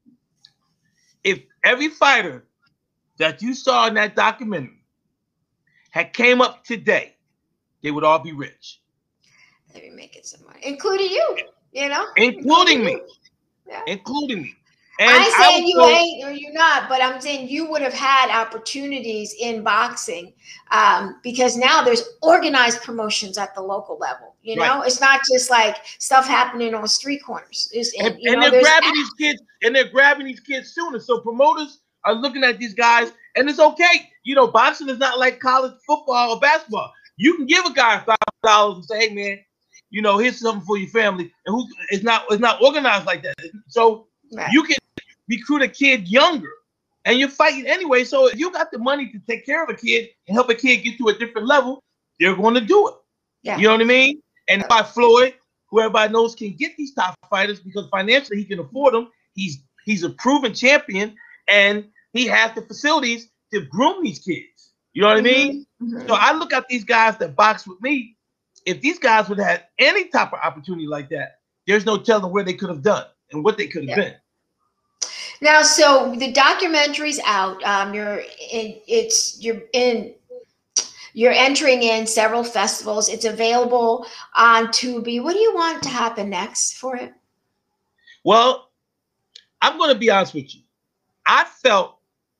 If every fighter that you saw in that documentary had came up today, they would all be rich. They'd be making some money, including you, you know? Including, including me. Yeah. Including me. And I ain't saying you go, ain't or you're not, but I'm saying you would have had opportunities in boxing um, because now there's organized promotions at the local level. You know, right. It's not just like stuff happening on street corners. It's, and, you and know, they're grabbing these kids, and they're grabbing these kids sooner. So promoters are looking at these guys, and it's okay. You know, boxing is not like college football or basketball. You can give a guy a thousand dollars and say, "Hey, man, you know, here's something for your family." And who? It's not. It's not organized like that. So right. you can recruit a kid younger, and you're fighting anyway. So if you got the money to take care of a kid and help a kid get to a different level, they're going to do it. Yeah. You know what I mean? And by Floyd, who everybody knows can get these top fighters because financially he can afford them. He's he's a proven champion, and he has the facilities to groom these kids. You know what mm-hmm. I mean? Mm-hmm. So I look at these guys that box with me. If these guys would have had any type of opportunity like that, there's no telling where they could have done and what they could have yeah. been. Now, so the documentary's out. Um, you're in. It's you're in. You're entering in several festivals. It's available on Tubi. What do you want to happen next for it? Well, I'm going to be honest with you. I felt,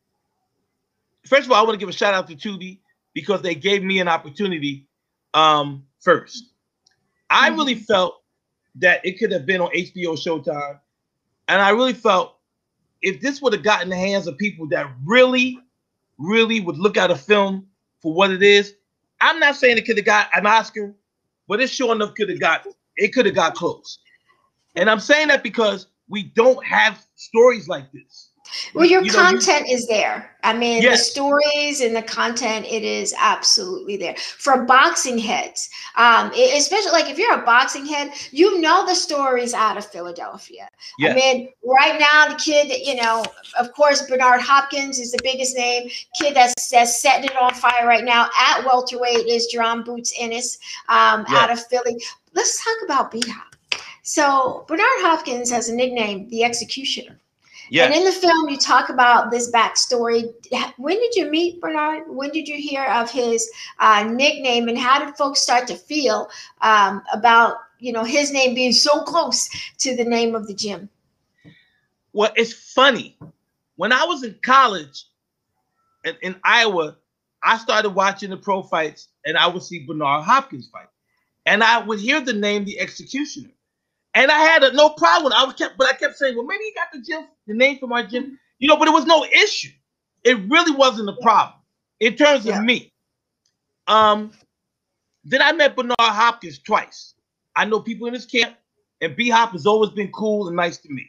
first of all, I want to give a shout out to Tubi because they gave me an opportunity um, first. I mm-hmm. really felt that it could have been on H B O Showtime. And I really felt if this would have gotten in the hands of people that really, really would look at a film for what it is, I'm not saying it could have got an Oscar, but it sure enough could have got, it could have got close. And I'm saying that because we don't have stories like this. Well, your you know, content you, is there. I mean, yes. the stories and the content, it is absolutely there. For boxing heads, um, especially like if you're a boxing head, you know the stories out of Philadelphia. Yes. I mean, right now, the kid, you know, of course, Bernard Hopkins is the biggest name. Kid that's, that's setting it on fire right now at welterweight is John Boots Ennis um, yes. out of Philly. Let's talk about B-Hop. So Bernard Hopkins has a nickname, the Executioner. Yes. And in the film, you talk about this backstory. When did you meet Bernard? When did you hear of his uh, nickname, and how did folks start to feel um, about, you know, his name being so close to the name of the gym? Well, it's funny. When I was in college in, in Iowa, I started watching the pro fights, and I would see Bernard Hopkins fight, and I would hear the name, the Executioner. And I had a, no problem. I was kept, but I kept saying, well, maybe he got the gym, the name from our gym, you know. But it was no issue. It really wasn't a problem in terms of yeah. me. Um, then I met Bernard Hopkins twice. I know people in his camp, and B-Hop has always been cool and nice to me.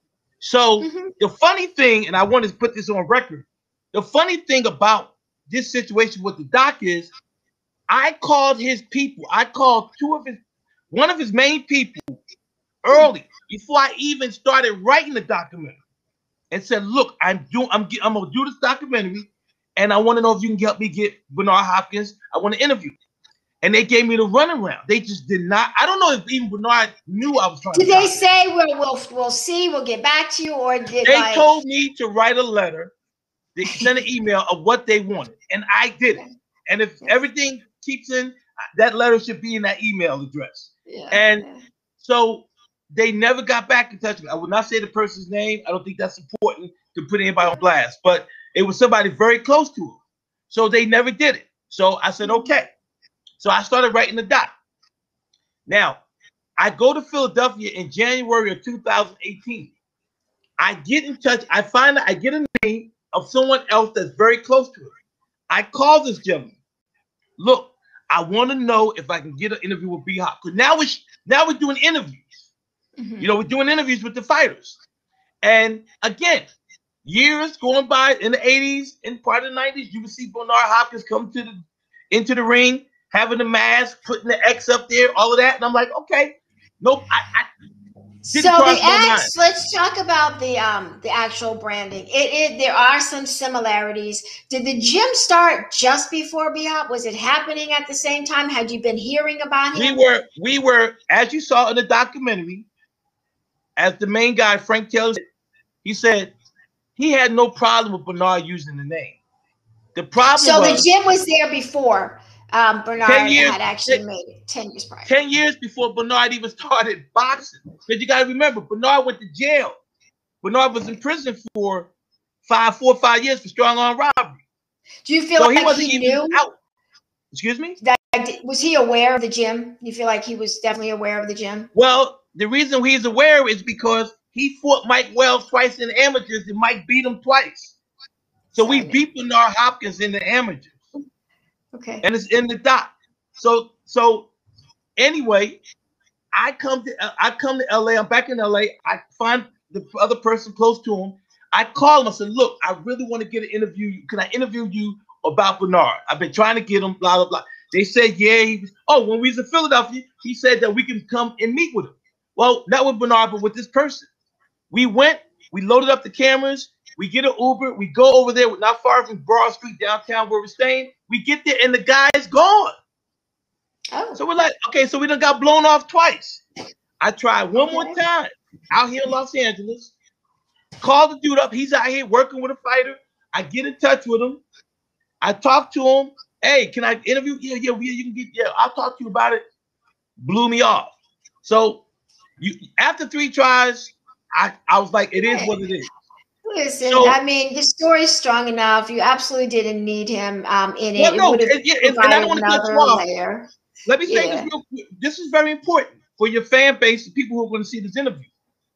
So mm-hmm. the funny thing, and I want to put this on record, the funny thing about this situation with the doc is, I called his people. I called two of his, one of his main people. Early, before I even started writing the documentary, and said, "Look, I'm doing. I'm. I'm gonna do this documentary, and I want to know if you can help me get Bernard Hopkins. I want to interview." And they gave me the runaround. They just did not. I don't know if even Bernard knew I was trying. Did to they say we'll, we'll we'll see, we'll get back to you, or did they like... told me to write a letter? They sent an email of what they wanted, and I did it. And if everything keeps in, that letter should be in that email address. Yeah. And yeah. so. They never got back in touch with me. I would not say the person's name. I don't think that's important to put anybody on blast, but it was somebody very close to him. So they never did it. So I said, okay. So I started writing the doc. Now, I go to Philadelphia in January of two thousand eighteen. I get in touch. I find that I get a name of someone else that's very close to him. I call this gentleman. Look, I want to know if I can get an interview with B-Hop. Because now we're, now we're doing interviews. Mm-hmm. You know, we're doing interviews with the fighters. And again, years going by in the eighties and part of the nineties, you would see Bernard Hopkins come to the into the ring, having the mask, putting the X up there, all of that. And I'm like, okay, nope. I, I so the X, let's talk about the um the actual branding. It, it there are some similarities. Did the gym start just before B-Hop? Was it happening at the same time? Had you been hearing about him? We were, we were, as you saw in the documentary, as the main guy, Frank Taylor, he said he had no problem with Bernard using the name. The problem so was, the gym was there before um, Bernard years, had actually ten, made it, ten years prior. ten years before Bernard even started boxing. Because you got to remember, Bernard went to jail. Bernard was in prison for five, four or five years for strong arm robbery. Do you feel so like he, wasn't he even knew? Out. Excuse me? That, was he aware of the gym? You feel like he was definitely aware of the gym? Well, the reason he's aware is because he fought Mike Wells twice in the amateurs, and Mike beat him twice. So we beat Bernard Hopkins in the amateurs. Okay. And it's in the doc. So so anyway, I come to I come to L A. I'm back in L A. I find the other person close to him. I call him. I said, look, I really want to get an interview. Can I interview you about Bernard? I've been trying to get him, blah, blah, blah. They said, yeah. He was, oh, when we was in Philadelphia, he said that we can come and meet with him. Well, not with Bernard, but with this person. We went, we loaded up the cameras, we get an Uber, we go over there, not far from Broad Street, downtown where we're staying. We get there and the guy is gone. Oh. So we're like, okay, so we done got blown off twice. I tried one okay. more time out here in Los Angeles. Call the dude up. He's out here working with a fighter. I get in touch with him. I talk to him. Hey, can I interview? Yeah, yeah, yeah, you can get, yeah, I'll talk to you about it. Blew me off. So you after three tries, I, I was like, it is what it is. Listen, so, I mean, the story's strong enough. You absolutely didn't need him um, in it. Well, no, it would have yeah, and, and I don't want to cut you off. Layer. Let me say yeah. this real quick. This is very important for your fan base, the people who are going to see this interview.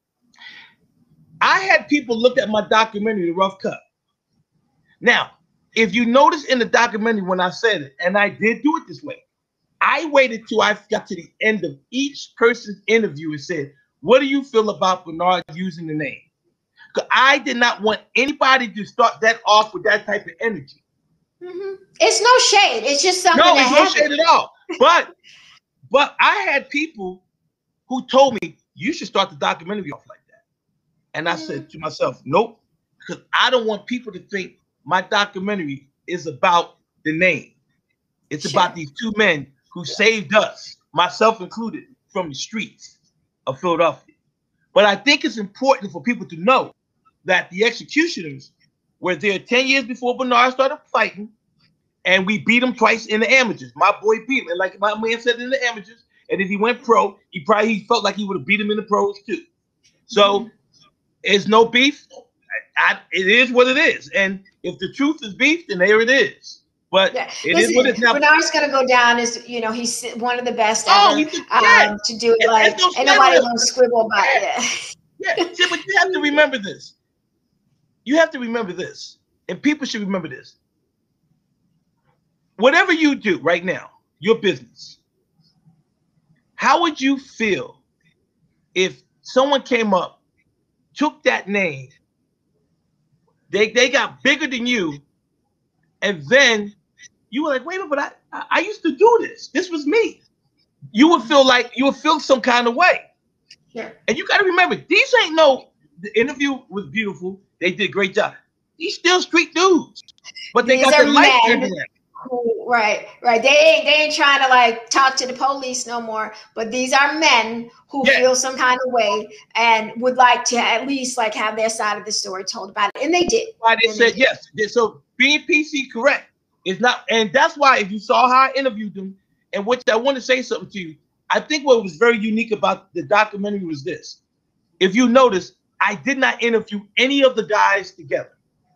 I had people look at my documentary, The Rough Cut. Now, if you notice in the documentary when I said it, and I did do it this way, I waited till I got to the end of each person's interview and said, What do you feel about Bernard using the name? Because I did not want anybody to start that off with that type of energy. Mm-hmm. It's no shade. It's just something. No, that it's no happened. shade at all. But, but I had people who told me you should start the documentary off like that, and I mm-hmm. said to myself, nope, because I don't want people to think my documentary is about the name. It's sure. about these two men who saved us, myself included, from the streets of Philadelphia. But I think it's important for people to know that the executioners were there ten years before Bernard started fighting, and we beat him twice in the amateurs. My boy beat him, and like my man said, in the amateurs. And if he went pro, he probably he felt like he would have beat him in the pros too. So mm-hmm. it's no beef. I, I, it is what it is. And if the truth is beef, then there it is. But yeah. it Listen, is what it's now. Bernard's going to go down as, you know, he's one of the best oh, ever he's a, um, to do it. Yeah, like, no ain't nobody going to squibble about yeah. it. Yeah. yeah. See, but you have to remember this. You have to remember this. And people should remember this. Whatever you do right now, your business, how would you feel if someone came up, took that name, they, they got bigger than you, and then you were like, wait a minute, but I, I used to do this. This was me. You would feel like you would feel some kind of way. Yeah. And you got to remember, these ain't no, the interview was beautiful. They did a great job. These still street dudes, but they these got are the light men. in them. Who, right, right. They ain't they ain't trying to like talk to the police no more. But these are men who yeah. feel some kind of way and would like to at least like have their side of the story told about it. And they did. Why they and said they yes. So being P C correct is not, and that's why if you saw how I interviewed them, and which I want to say something to you, I think what was very unique about the documentary was this. If you notice, I did not interview any of the guys together.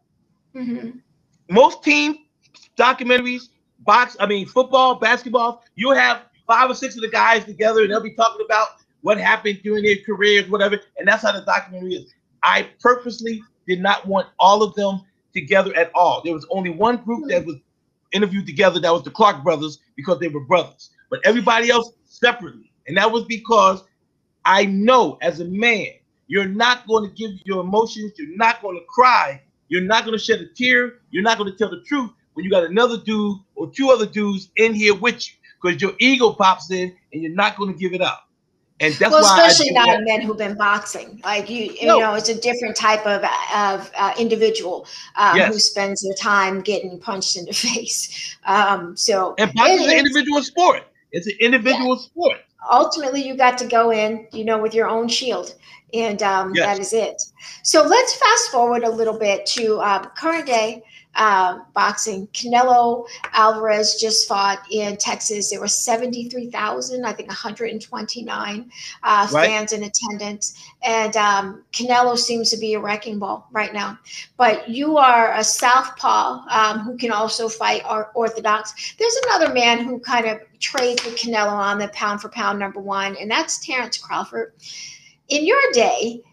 Mm-hmm. Most team documentaries, box, I mean, football, basketball, you'll have five or six of the guys together and they'll be talking about what happened during their careers, whatever. And that's how the documentary is. I purposely did not want all of them together at all. There was only one group that was interviewed together. That was the Clark brothers, because they were brothers, but everybody else separately. And that was because I know as a man, you're not going to give your emotions. You're not going to cry. You're not going to shed a tear. You're not going to tell the truth when you got another dude or two other dudes in here with you, because your ego pops in and you're not going to give it up. And that's well, why especially I not that. men who've been boxing. Like you, no. you know, it's a different type of of uh, individual um, yes. who spends their time getting punched in the face. Um, so and boxing is an individual sport. It's an individual yeah. sport. Ultimately, you got to go in, you know, with your own shield, and um, yes. that is it. So let's fast forward a little bit to um, current day. Uh, boxing. Canelo Alvarez just fought in Texas. There were seventy-three thousand, I think one hundred twenty-nine uh, right. fans in attendance. And um, Canelo seems to be a wrecking ball right now. But you are a southpaw um, who can also fight orthodox. There's another man who kind of trades with Canelo on the pound for pound number one, and that's Terrence Crawford. In your day,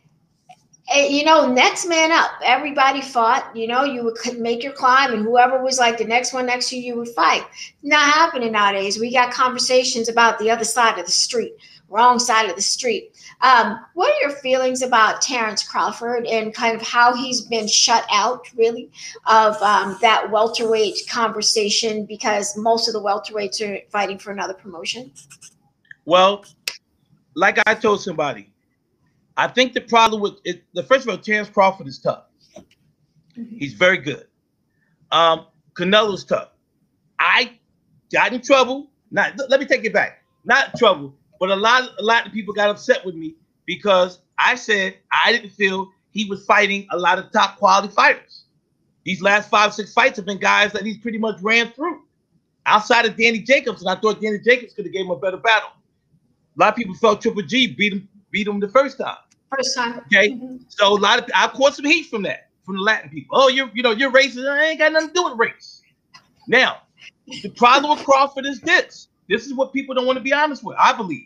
you know, next man up. Everybody fought. You know, you would make your climb, and whoever was like the next one next to you, you would fight. Not happening nowadays. We got conversations about the other side of the street, wrong side of the street. Um, what are your feelings about Terrence Crawford and kind of how he's been shut out, really, of um, that welterweight conversation, because most of the welterweights are fighting for another promotion? Well, like I told somebody, I think the problem with it, the first of all, Terrence Crawford is tough. Mm-hmm. He's very good. Um, Canelo's tough. I got in trouble. Not let me take it back. Not trouble, but a lot, a lot of people got upset with me because I said I didn't feel he was fighting a lot of top quality fighters. These last five, six fights have been guys that he's pretty much ran through. Outside of Danny Jacobs, and I thought Danny Jacobs could have gave him a better battle. A lot of people felt Triple G beat him, beat him the first time. First time. Okay. Mm-hmm. So a lot of I caught some heat from that, from the Latin people. Oh, you're you know, you're racist. I ain't got nothing to do with race. Now, the problem with Crawford is this. This is what people don't want to be honest with, I believe.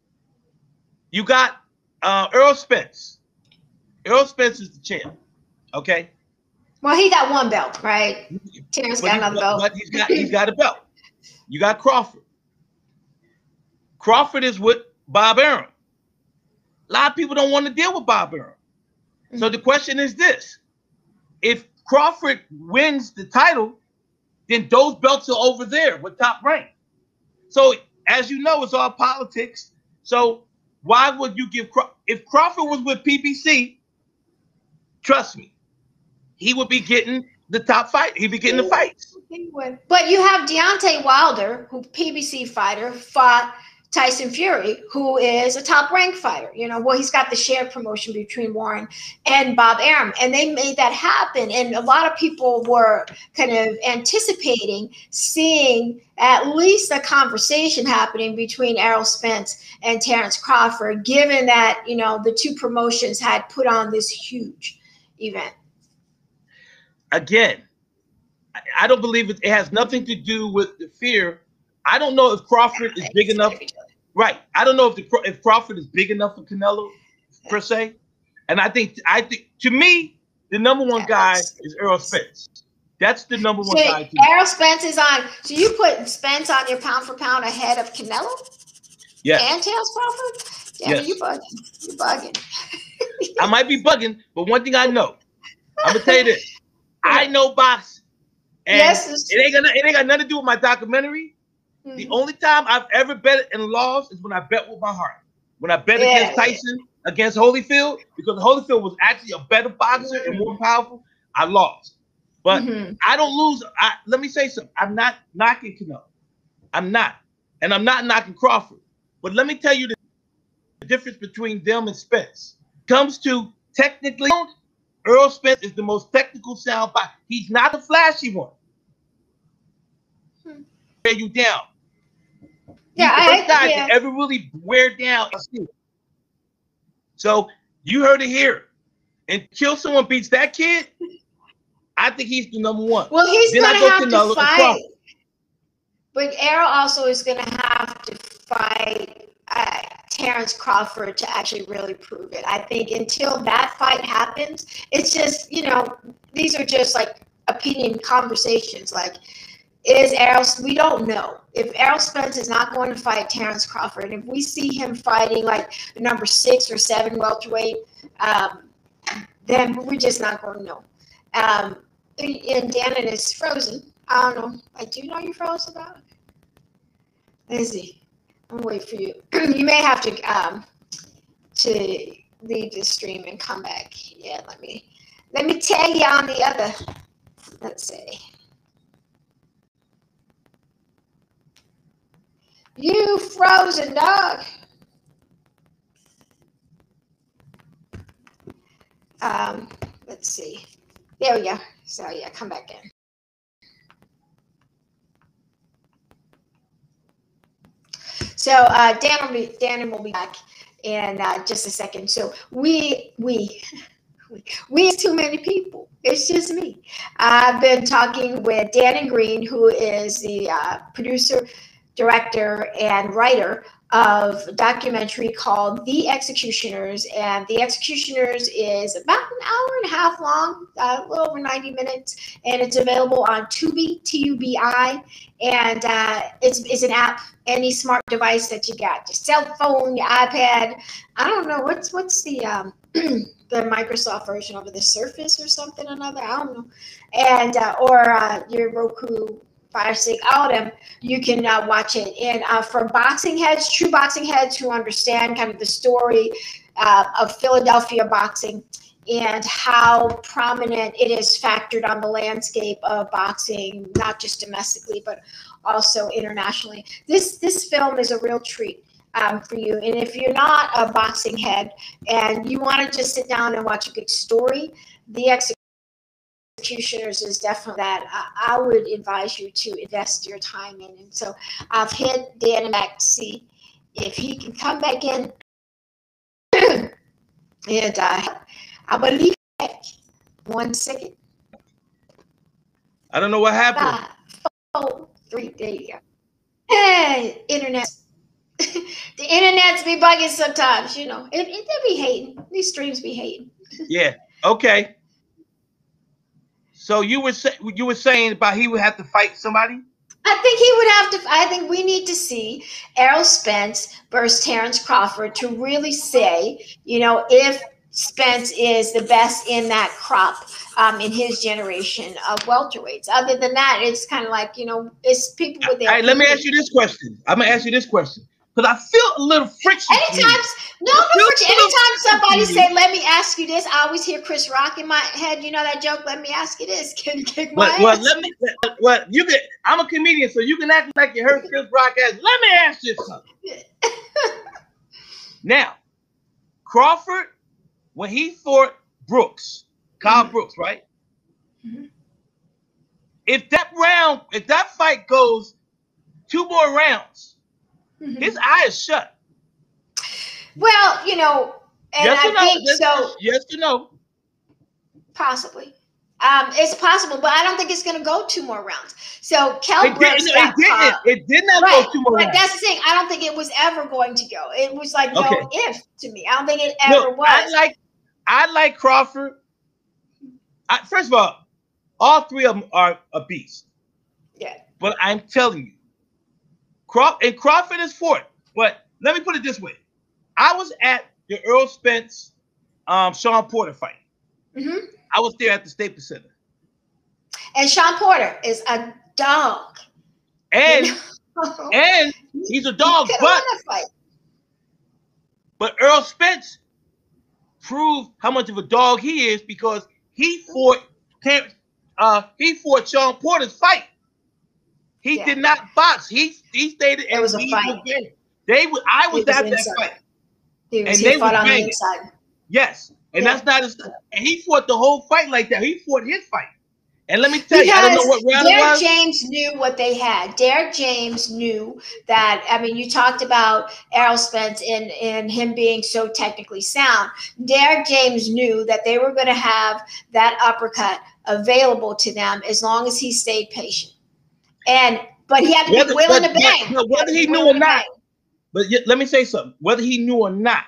You got uh, Earl Spence. Earl Spence is the champ. Okay. Well, he got one belt, right? Terrence got another belt. But he's got he's got a belt. You got Crawford. Crawford is with Bob Arum. A lot of people don't want to deal with Bob Arum. Mm-hmm. So the question is this: if Crawford wins the title, then those belts are over there with Top Rank. So as you know, it's all politics. So why would you give Craw- if Crawford was with P B C? Trust me, he would be getting the top fight. He'd be getting the fights. He would. But you have Deontay Wilder, who P B C fighter, fought Tyson Fury, who is a top ranked fighter. You know, well, he's got the shared promotion between Warren and Bob Arum, and they made that happen. And a lot of people were kind of anticipating seeing at least a conversation happening between Errol Spence and Terrence Crawford, given that, you know, the two promotions had put on this huge event. Again, I don't believe it, it has nothing to do with the fear. I don't know if Crawford is big enough. Right. I don't know if the if Crawford is big enough for Canelo per se. And I think I think to me, the number one guy is Errol Spence. That's the number one so guy. To Errol Spence is on. So you put Spence on your pound for pound ahead of Canelo? Yeah. And Terrence Crawford? Yeah, yes. You bugging. You bugging. I might be bugging, but one thing I know, I'm gonna tell you this. I know boxing. And yes, it ain't gonna it ain't got nothing to do with my documentary. Mm-hmm. The only time I've ever bet and lost is when I bet with my heart. When I bet yeah, against Tyson, yeah. against Holyfield, because Holyfield was actually a better boxer mm-hmm. and more powerful, I lost. But mm-hmm. I don't lose. I, let me say something. I'm not knocking Canelo. I'm not. And I'm not knocking Crawford. But let me tell you the difference between them and Spence. Comes to technically, Errol Spence is the most technical sound fighter. He's not a flashy one. Hmm. Wear you down. Yeah, He's the first I, guy yeah. to ever really wear down. So you heard it here. Until someone beats that kid, I think he's the number one. Well, he's then gonna I go have Canelo to fight. But Errol also is gonna have to fight uh, Terrence Crawford to actually really prove it. I think until that fight happens, it's just, you know, these are just like opinion conversations. Like, is Errol, we don't know. If Errol Spence is not going to fight Terrence Crawford, if we see him fighting like the number six or seven welterweight, um, then we're just not going to know. Um, and Dannon is frozen. I don't know. I do know you're frozen about it. Let's see. I'm waiting for you. You may have to um to leave the stream and come back. Yeah, let me let me tell you on the other. Let's see. You frozen dog. Um, let's see. There we go. So yeah, come back in. So uh, Dan will be Dan will be back in uh, just a second. So we we we is too many people. It's just me. I've been talking with Dannon Green, who is the uh, producer, director, and writer of a documentary called The Executioners. And The Executioners is about an hour and a half long, uh, a little over ninety minutes, and it's available on Tubi, T U B I, and uh, it's, it's an app, any smart device that you got, your cell phone, your iPad. I don't know, what's what's the um, the Microsoft version of it, the Surface or something or another, I don't know, and uh, or uh, your Roku Fire Stick, all of them, you can uh, watch it. And uh, for boxing heads, true boxing heads who understand kind of the story uh, of Philadelphia boxing and how prominent it is factored on the landscape of boxing, not just domestically, but also internationally. This, this film is a real treat um, for you. And if you're not a boxing head and you want to just sit down and watch a good story, The Executioners is definitely that I, I would advise you to invest your time in. And so I've hit Dan back to see if he can come back in. And uh, I believe back. One second. I don't know what happened. Five, four, three, there you go. Hey, internet. The internet's be bugging sometimes, you know. It, it they be hating. These streams be hating. Yeah. Okay. So you were say, you were saying about he would have to fight somebody? I think he would have to. I think we need to see Errol Spence versus Terrence Crawford to really say, you know, if Spence is the best in that crop um, in his generation of welterweights. Other than that, it's kind of like, you know, it's people with their. All right, let me ask you this question. I'm gonna ask you this question because I feel a little friction. Anytime, no, no friction. Anytime somebody say, "Let me ask you this," I always hear Chris Rock in my head. You know that joke? Let me ask you this. Can you kick my well, ass? Well, let me. Well, you can. I'm a comedian, so you can act like you heard Chris Rock ask. Let me ask you something. Now, Crawford, when he fought Brooks, Kyle mm-hmm. Brooks, right? Mm-hmm. If that round, if that fight goes two more rounds, mm-hmm. his eye is shut. Well, you know, and yes I or no? think yes, so. Yes or no? Possibly. Um, it's possible, but I don't think it's going to go two more rounds. So Kell it Brooks did, got it didn't. caught. It did not right. go two more but rounds. That's the thing. I don't think it was ever going to go. It was like no okay. if to me. I don't think it ever Look, was. I like, I like Crawford. I, first of all, all three of them are a beast. Yeah. But I'm telling you, Crawford and Crawford is for it. But let me put it this way: I was at the Errol Spence, um, Sean Porter fight. Mm-hmm. I was there at the Staples Center. And Sean Porter is a dog. And you know? and he's a dog, he but fight. but Errol Spence proved how much of a dog he is because he fought uh he fought Sean Porter's fight. He yeah. did not box. He he stayed it was a fight. Was they was I was, was at inside. that fight. He was, and he they fought was on banging. the inside. Yes. And yeah. that's not his and he fought the whole fight like that. He fought his fight. And let me tell because you, I don't know what round Derek it was. James knew what they had. Derek James knew that. I mean, you talked about Errol Spence and, and him being so technically sound. Derek James knew that they were going to have that uppercut available to them as long as he stayed patient. And but he had to whether, be willing but, to bang. But, whether he, he knew or not, bang. but let me say something. Whether he knew or not,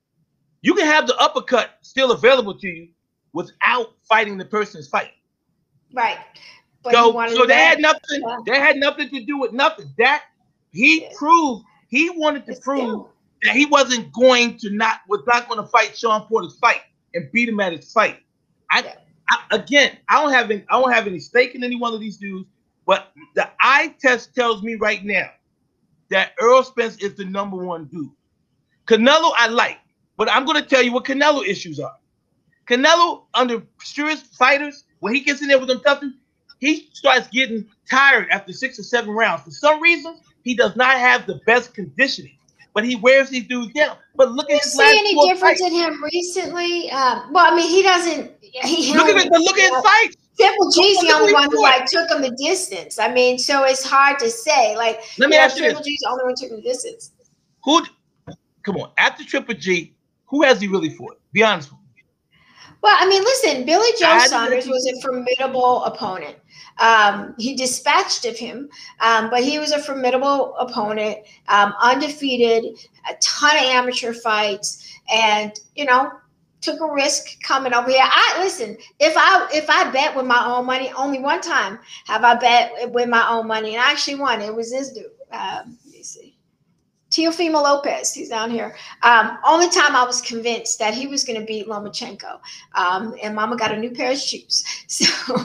you can have the uppercut still available to you without fighting the person's fight. Right. But so so they had nothing. Yeah. They had nothing to do with nothing. That he yeah. proved he wanted to it's prove still. that he wasn't going to not was not going to fight Sean Porter's fight and beat him at his fight. I, yeah. I again, I don't have any, I don't have any stake in any one of these dudes. But the eye test tells me right now that Errol Spence is the number one dude. Canelo I like, but I'm going to tell you what Canelo issues are. Canelo under serious fighters. When he gets in there with them toughs, he starts getting tired after six or seven rounds. For some reason, he does not have the best conditioning, but he wears these dudes down. But look at his last see any difference fights. in him recently? Um, well, I mean, he doesn't. He look at it, but look at his fights. Triple G's the only one who like took him the distance. I mean, so it's hard to say. Like, let me you know, ask you Triple this. G's the only one who took him the distance. Who? Come on, after Triple G, who has he really fought? Be honest with me. Well, I mean, listen, Billy Joe Saunders was a formidable opponent. Um, he dispatched of him, um, but he was a formidable opponent, um, undefeated, a ton of amateur fights, and, you know, took a risk coming over here. I listen, if I if I bet with my own money, only one time have I bet with my own money, and I actually won. It was this dude. Um, let me see. Teofimo Lopez, he's down here. Um, only time I was convinced that he was going to beat Lomachenko. Um, and Mama got a new pair of shoes. So,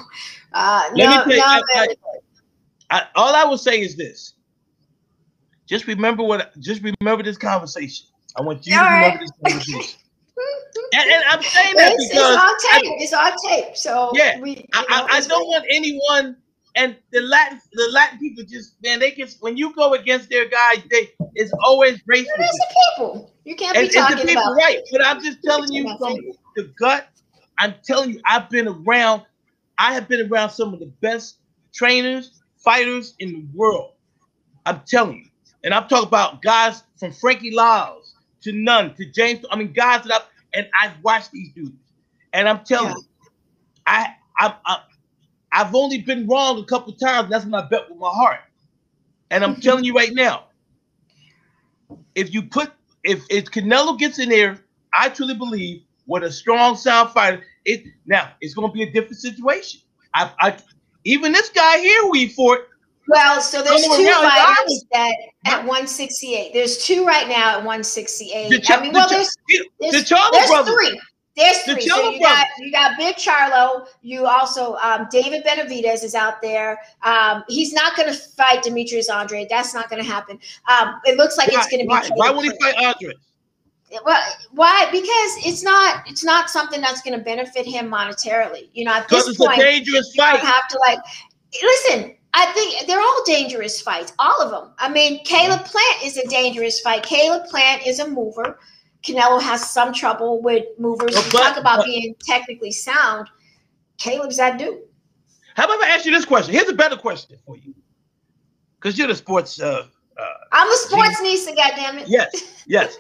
uh, Let no, me no, I, I, I, all I will say is this. Just remember what. Just remember this conversation. I want you all to remember right. this conversation. and, and I'm saying that it's, because it's on tape. I, it's on tape. So yeah, we, you I, know, I, I don't want anyone. And the Latin, the Latin people just man, they can when you go against their guys, they it's always racist. It's the people. You can't and, be talking it's the people, about right. But I'm just telling you from the gut. I'm telling you, I've been around. I have been around some of the best trainers, fighters in the world. I'm telling you, and I'm talking about guys from Frankie Lyles to Nunn to James. I mean, guys that I've and I've watched these dudes, and I'm telling yeah. you, I I. I I've only been wrong a couple times. That's when I bet with my heart. And I'm telling you right now, if you put, if, if Canelo gets in there, I truly believe with a strong, sound fighter, it now it's going to be a different situation. I, I even this guy here who he fought, Well, so there's Come two around, fighters that at one sixty-eight. There's two right now at one sixty-eight. The Ch- I mean, well, the there's Ch- there's, the Charlo there's brothers. three. There's The three. So Charlo you got brothers. you got Big Charlo. You also um, David Benavidez is out there. Um, he's not going to fight Demetrius Andre. That's not going to happen. Um, it looks like Why? it's going to be. Why? Why Caleb would he Plant. fight Andre? Well, why? Because it's not it's not something that's going to benefit him monetarily. You know, at Because this it's point, a dangerous you don't fight. have to like listen. I think they're all dangerous fights, all of them. I mean, Caleb Plant is a dangerous fight. Caleb Plant is a mover. Canelo has some trouble with movers. But- You talk about but- being technically sound. Caleb's that dude. How about if I ask you this question? Here's a better question for you. Because you're the sports. Uh, uh, I'm the sports Nisa, goddammit. yes, yes.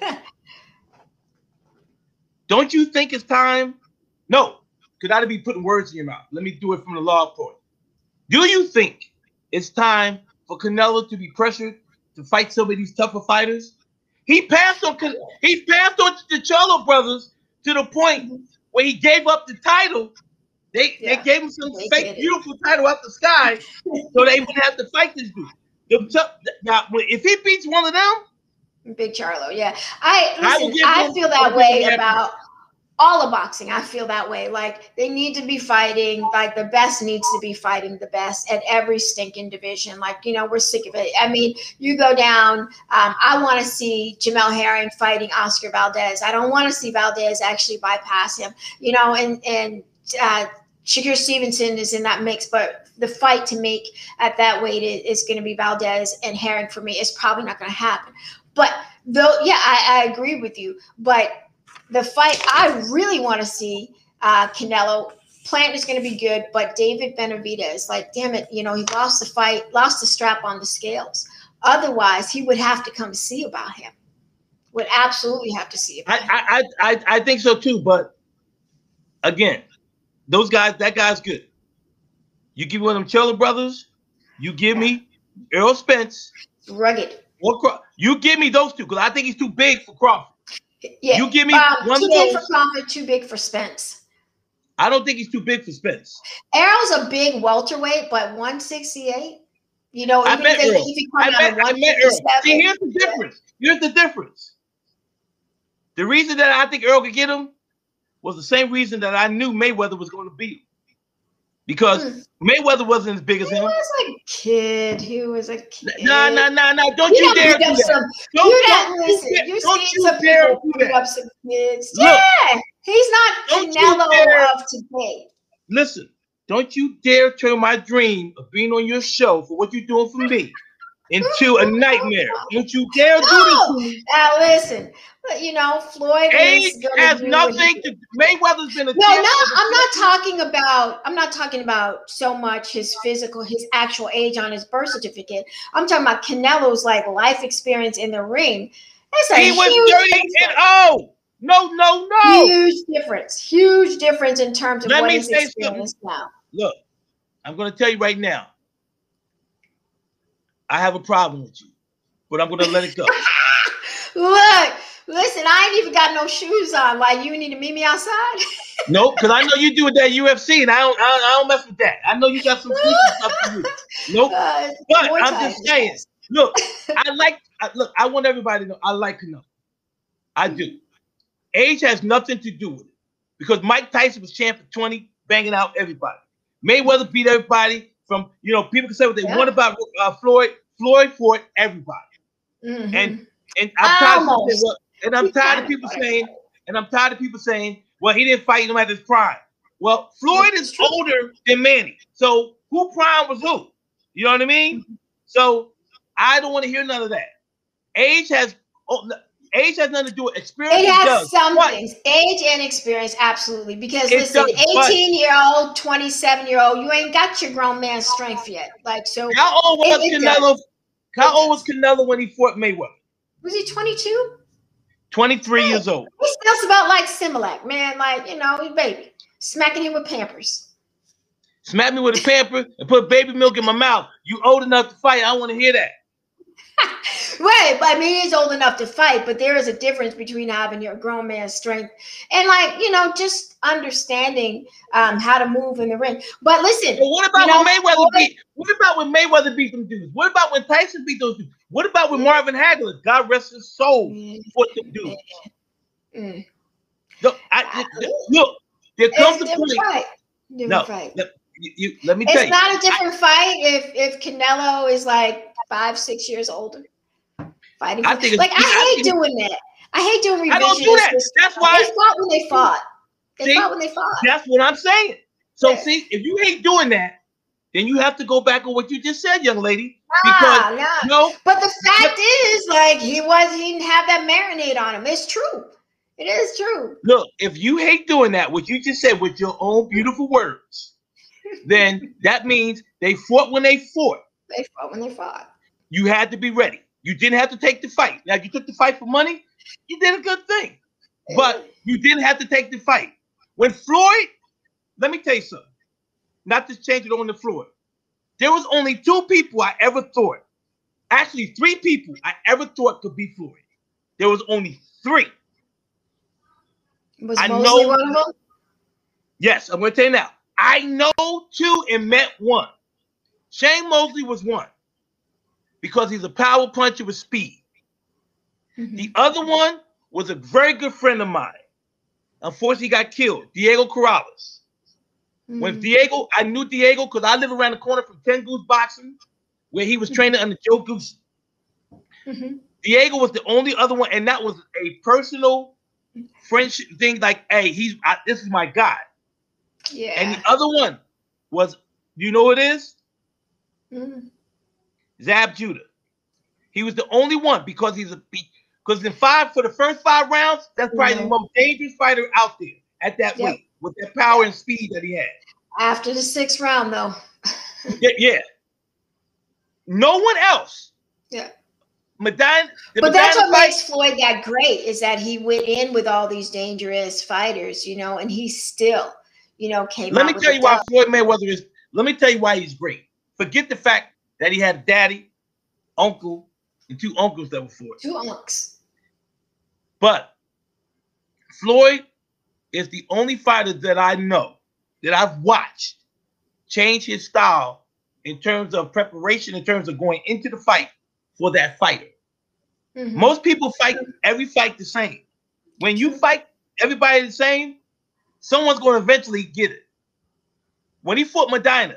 Don't you think it's time? No, because I'd be putting words in your mouth. Let me do it from the law point. Do you think it's time for Canelo to be pressured to fight some of these tougher fighters? He passed on. He passed on the Charlo brothers to the point where he gave up the title. They Yeah, they gave him some they fake did it. beautiful title out the sky, so they wouldn't have to fight this dude. The tough, now, if he beats one of them, Big Charlo, yeah. I I will listen. give I him- feel I will that give way him that. about all of boxing. I feel that way. Like they need to be fighting. Like the best needs to be fighting the best at every stinking division. Like you know, we're sick of it. I mean, you go down. Um, I want to see Jamel Herring fighting Oscar Valdez. I don't want to see Valdez actually bypass him. You know, and and uh, Shakur Stevenson is in that mix, but the fight to make at that weight is, is going to be Valdez and Herring for me. It's probably not going to happen. But though, yeah, I, I agree with you. But the fight I really want to see, uh, Canelo Plant is going to be good, but David Benavidez, like, damn it, you know, he lost the fight, lost the strap on the scales. Otherwise, he would have to come see about him. Would absolutely have to see about him. I, I I I think so too. But again, those guys, that guy's good. You give me one of them Charlo brothers, you give me Errol Spence, Rugged. or Craw- you give me those two because I think he's too big for Crawford. Yeah. You give me um, one too of big those. for Crawford, too big for Spence. I don't think he's too big for Spence. Errol's a big welterweight, but one sixty-eight. You know, I even met if, they, Earl. if he I comes out met, of I met Earl. See, one fifty-seven, here's the difference. Here's the difference. The reason that I think Earl could get him was the same reason that I knew Mayweather was going to beat him. Because Hmm. Mayweather wasn't as big as he him. was a kid. He was a kid. No, no, no, no. Don't You you done dare beat do up that. some. Don't, You don't, done you listen. dare- You don't seen you some dare people do beat that. up some kids. Look. Yeah, he's not Don't you Canelo dare. of today. Listen, don't you dare turn my dream of being on your show for what you're doing for me into a nightmare. Don't you dare do this to No. me. Now listen, but you know Floyd Age is gonna has do nothing what he- to Mayweather's been a No, champ no, for the I'm not champion. talking about. I'm not talking about so much his physical, his actual age on his birth certificate. I'm talking about Canelo's like life experience in the ring. That's a He was huge thirty and difference. oh. No, no, no. Huge difference. Huge difference in terms of Let what me his say experience now. Look, I'm going to tell you right now. I have a problem with you, but I'm going to let it go. Look, listen, I ain't even got no shoes on. Like you need to meet me outside. Nope, because I know you do with that U F C, and I don't, I, I don't mess with that. I know you got some freaky stuff to do. Nope. Uh, But Muay I'm Thai just is saying. nice. Look, I like. I, look, I want everybody to know I like Canelo. I do. Age has nothing to do with it because Mike Tyson was champ for twenty, banging out everybody. Mayweather beat everybody. From you know, people can say what they Yeah. want about uh, Floyd. Floyd fought everybody, Mhm. and and I'm tired of people Almost. saying, well, and I'm He tired kinda of people fought saying, and I'm tired of people saying, well, he didn't fight him at his prime. Well, Floyd It's is true. older than Manny, so who prime was who? You know what I mean? Mm-hmm. So I don't want to hear none of that. Age has oh, age has nothing to do with experience. It has does. some But things, age and experience, absolutely. Because It listen, does, but- eighteen-year-old, twenty-seven-year-old, you ain't got your grown man strength yet. Like so, how old was It- it Canelo? does. How It old was Canelo when he fought Mayweather? was he twenty-two? twenty-three years old. He smells about like Similac, man. Like you know, he baby, smacking him with Pampers. Smack me with a pamper and put baby milk in my mouth. You old enough to fight? I don't want to hear that. Right, but I mean, he's old enough to fight, but there is a difference between having your grown man's strength and, like, you know, just understanding um, how to move in the ring. But listen, but what about you know, when Mayweather beat? What about when Mayweather beat them dudes? What about when Tyson beat those dudes? What about when Marvin Hagler, God rest his soul, mm, fought them dudes? mm. Look, I, look, there comes It's a a different point. fight. Different No, fight. let, you, you, let me It's tell you. not a different I, fight if if Canelo is like five, six years older. Fighting. I think it's, like I I hate doing that. I hate doing revisionist. I don't do that. That's why they fought when they fought. They see, fought when they fought. That's what I'm saying. So yeah. see, if you hate doing that, then you have to go back on what you just said, young lady. Nah, because nah. you know, but the fact but, is, like, he was he didn't have that marinade on him. It's true. It is true. Look, if you hate doing that, what you just said with your own beautiful words, then that means they fought when they fought. They fought when they fought. You had to be ready. You didn't have to take the fight. Now, if you took the fight for money, you did a good thing. But you didn't have to take the fight. When Floyd, let me tell you something. Not to change it on the Floyd. There was only two people I ever thought, actually three people I ever thought could be Floyd. There was only three. Was I Mosley know, one of them? Yes, I'm going to tell you now. I know two and met one. Shane Mosley was one because he's a power puncher with speed. Mm-hmm. The other one was a very good friend of mine. Unfortunately, he got killed. Diego Corrales. Mm-hmm. When Diego, I knew Diego because I live around the corner from Ten Goose Boxing, where he was mm-hmm. training under Joe Goose. Mm-hmm. Diego was the only other one, and that was a personal friendship thing. Like, hey, he's I, this is my guy. Yeah. And the other one was, you know what it is? Mm-hmm. Zab Judah. He was the only one because he's a because in five for the first five rounds, that's probably mm-hmm. the most dangerous fighter out there at that yep. weight with that power and speed that he had. After the sixth round, though. yeah, yeah. No one else. Yeah. Medina, but Medina that's what fight, makes Floyd that great is that he went in with all these dangerous fighters, you know, and he still, you know, came Let out me tell you why Floyd Mayweather is. Let me tell you why he's great. Forget the fact that he had a daddy, uncle, and two uncles that were fought. Two uncles. But Floyd is the only fighter that I know that I've watched change his style in terms of preparation, in terms of going into the fight for that fighter. Mm-hmm. Most people fight every fight the same. When you fight everybody the same, someone's going to eventually get it. When he fought Medina,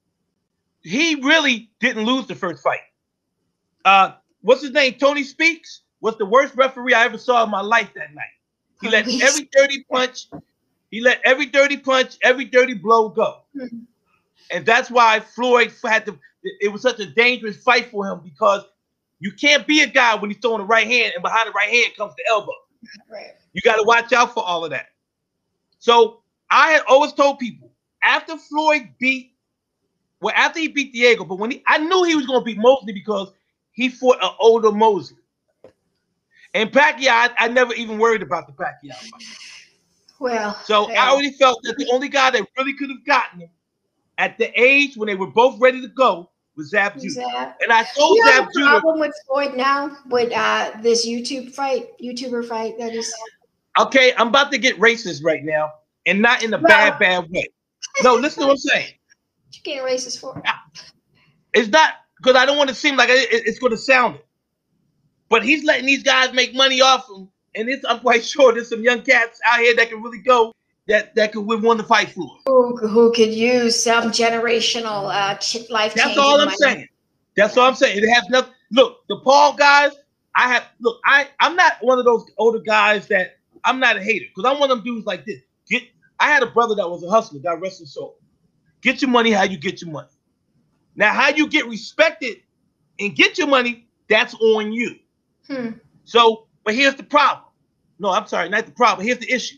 he really didn't lose the first fight. Uh, what's his name? Tony Speaks was the worst referee I ever saw in my life that night. He let every dirty punch, he let every dirty punch, every dirty blow go. Mm-hmm. And that's why Floyd had to, it was such a dangerous fight for him because you can't be a guy when he's throwing the right hand and behind the right hand comes the elbow. Right. You got to watch out for all of that. So I had always told people after Floyd beat, well, after he beat Diego, but when he, I knew he was going to beat Mosley because he fought an older Mosley. And Pacquiao, I, I never even worried about the Pacquiao fight. Well, so yeah. I already felt that the only guy that really could have gotten him at the age when they were both ready to go was Zab Judah. Zab. And I told you Zab have a Judah. problem with Floyd now with uh, this YouTube fight, YouTuber fight that is. Okay, I'm about to get racist right now, and not in a well, bad, bad way. No, listen to what I'm saying. What you getting racist for? It's not because I don't want to seem like it, it's going to sound it. But he's letting these guys make money off him, and it's, I'm quite sure there's some young cats out here that can really go that that could win the fight for him. Who, who could use some generational uh, life? That's all I'm money. saying. That's all I'm saying. It has nothing. Look, the Paul guys. I have look. I I'm not one of those older guys that I'm not a hater because I'm one of them dudes like this. Get. I had a brother that was a hustler. God rest his soul. Get your money how you get your money. Now, how you get respected and get your money, that's on you. Hmm. So, but here's the problem. No, I'm sorry, not the problem. Here's the issue.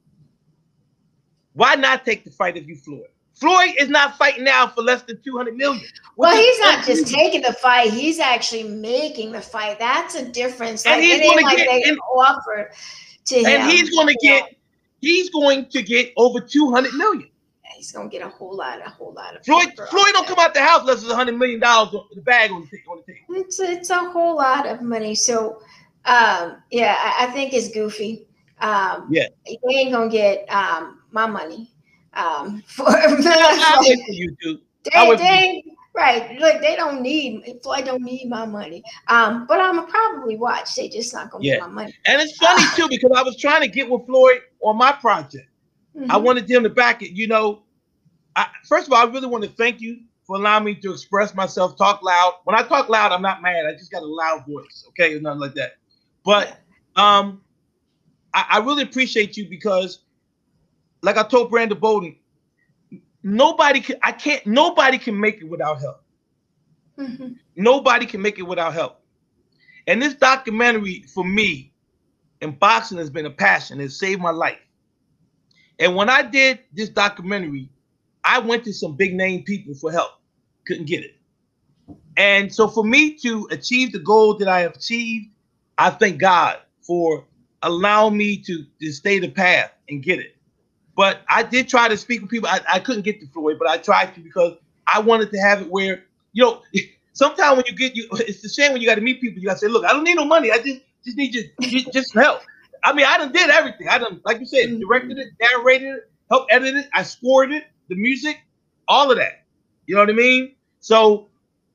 Why not take the fight if you Floyd? Floyd is not fighting now for less than two hundred million. Well, he's not just taking the fight; he's actually making the fight. That's a difference. And like, he's going to like get they and, offered to him. And he's going to get. He's going to get over two hundred million. he's gonna get a whole lot, a whole lot of Floyd. Floyd don't come out the house unless there's a hundred million dollars in the bag on the, on the table. It's it's a whole lot of money. So, um, yeah, I, I think it's goofy. Um, yeah, they ain't gonna get um my money. Um, for, I'll wait for you, dude. They, they, right. Look, they don't need, Floyd don't need my money. Um, but I'm gonna probably watch. They just not gonna yeah. get my money. And it's funny uh, too, because I was trying to get with Floyd on my project. Mm-hmm. I wanted him to back it. You know, I, first of all, I really want to thank you for allowing me to express myself, talk loud. When I talk loud, I'm not mad. I just got a loud voice. Okay, nothing like that. But um, I, I really appreciate you because, like I told Brandon Bolden, nobody can, I can't, nobody can make it without help. Mm-hmm. Nobody can make it without help. And this documentary for me in boxing has been a passion. It saved my life. And when I did this documentary, I went to some big name people for help. Couldn't get it. And so for me to achieve the goal that I have achieved, I thank God for allowing me to, to stay the path and get it. But I did try to speak with people. I, I couldn't get to Floyd, but I tried to because I wanted to have it where, you know, sometimes when you get you, it's a shame when you got to meet people. You got to say, look, I don't need no money. I just just need you just, just help. I mean, I done did everything. I done, like you said, directed it, narrated it, helped edit it. I scored it, the music, all of that. You know what I mean? So,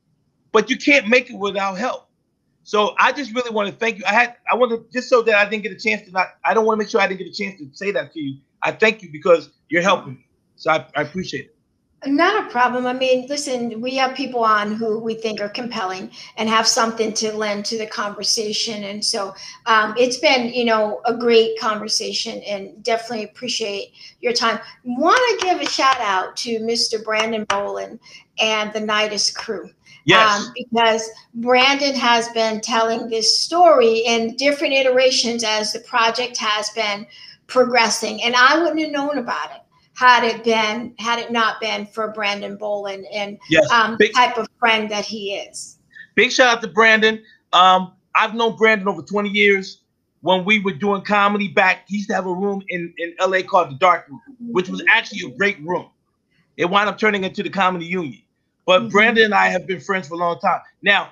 but you can't make it without help. So I just really want to thank you. I had, I want to, just so that I didn't get a chance to not, I don't want to make sure I didn't get a chance to say that to you. I thank you because you're helping me. So I, I appreciate it. Not a problem. I mean, listen, we have people on who we think are compelling and have something to lend to the conversation. And so um, it's been, you know, a great conversation and definitely appreciate your time. Want to give a shout out to Mister Brandon Bolden and the Nidus crew. Yes. Um, because Brandon has been telling this story in different iterations as the project has been progressing. And I wouldn't have known about it had it been, had it not been for Brandon Bolden and yes, um, big, the type of friend that he is. Big shout out to Brandon. Um, I've known Brandon over twenty years. When we were doing comedy back, he used to have a room in, in L A called the Dark Room, which was actually a great room. It wound up turning into the Comedy Union. But mm-hmm. Brandon and I have been friends for a long time. Now,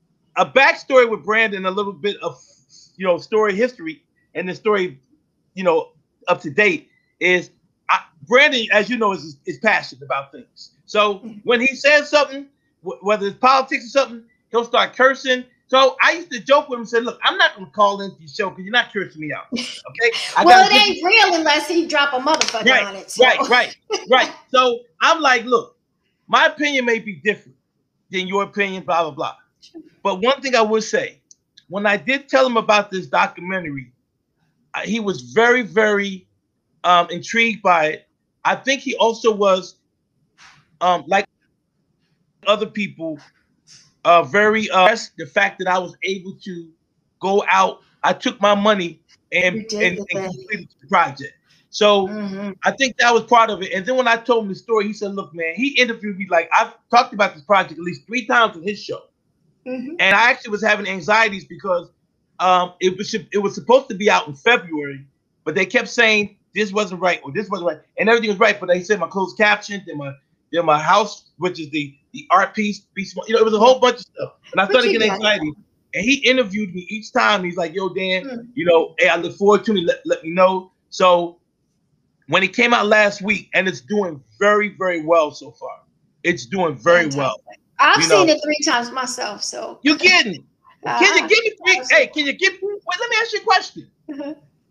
a backstory with Brandon, a little bit of, you know, story history and the story, you know, up to date is I, Brandon, as you know, is, is passionate about things. So when he says something, w- whether it's politics or something, he'll start cursing. So I used to joke with him and say, look, I'm not going to call into your show because you're not cursing me out. Okay? I well, it ain't real unless he drop a motherfucker right, on it. So. Right, right, right. So I'm like, look, my opinion may be different than your opinion, blah, blah, blah. But one thing I would say, when I did tell him about this documentary, uh, he was very, very um, intrigued by it. I think he also was, um, like other people, uh, very uh, the fact that I was able to go out. I took my money and, and, and completed the project. So mm-hmm. I think that was part of it. And then when I told him the story, he said, look, man, he interviewed me. Like I've talked about this project at least three times on his show. Mm-hmm. And I actually was having anxieties because um, it was it was supposed to be out in February, but they kept saying this wasn't right or this wasn't right. And everything was right. But they said my closed caption, then my then my house, which is the, the art piece, piece, you know, it was a whole bunch of stuff. And I started getting anxiety. And he interviewed me each time. He's like, yo, Dan, mm-hmm. you know, hey, I look forward to it. Let, let me know. So when it came out last week, and it's doing very, very well so far. It's doing very Fantastic. well. I've you seen know? it three times myself. So you're kidding. Uh, can you give me three? Hey, can you give me? Wait, let me ask you a question. Mm-hmm.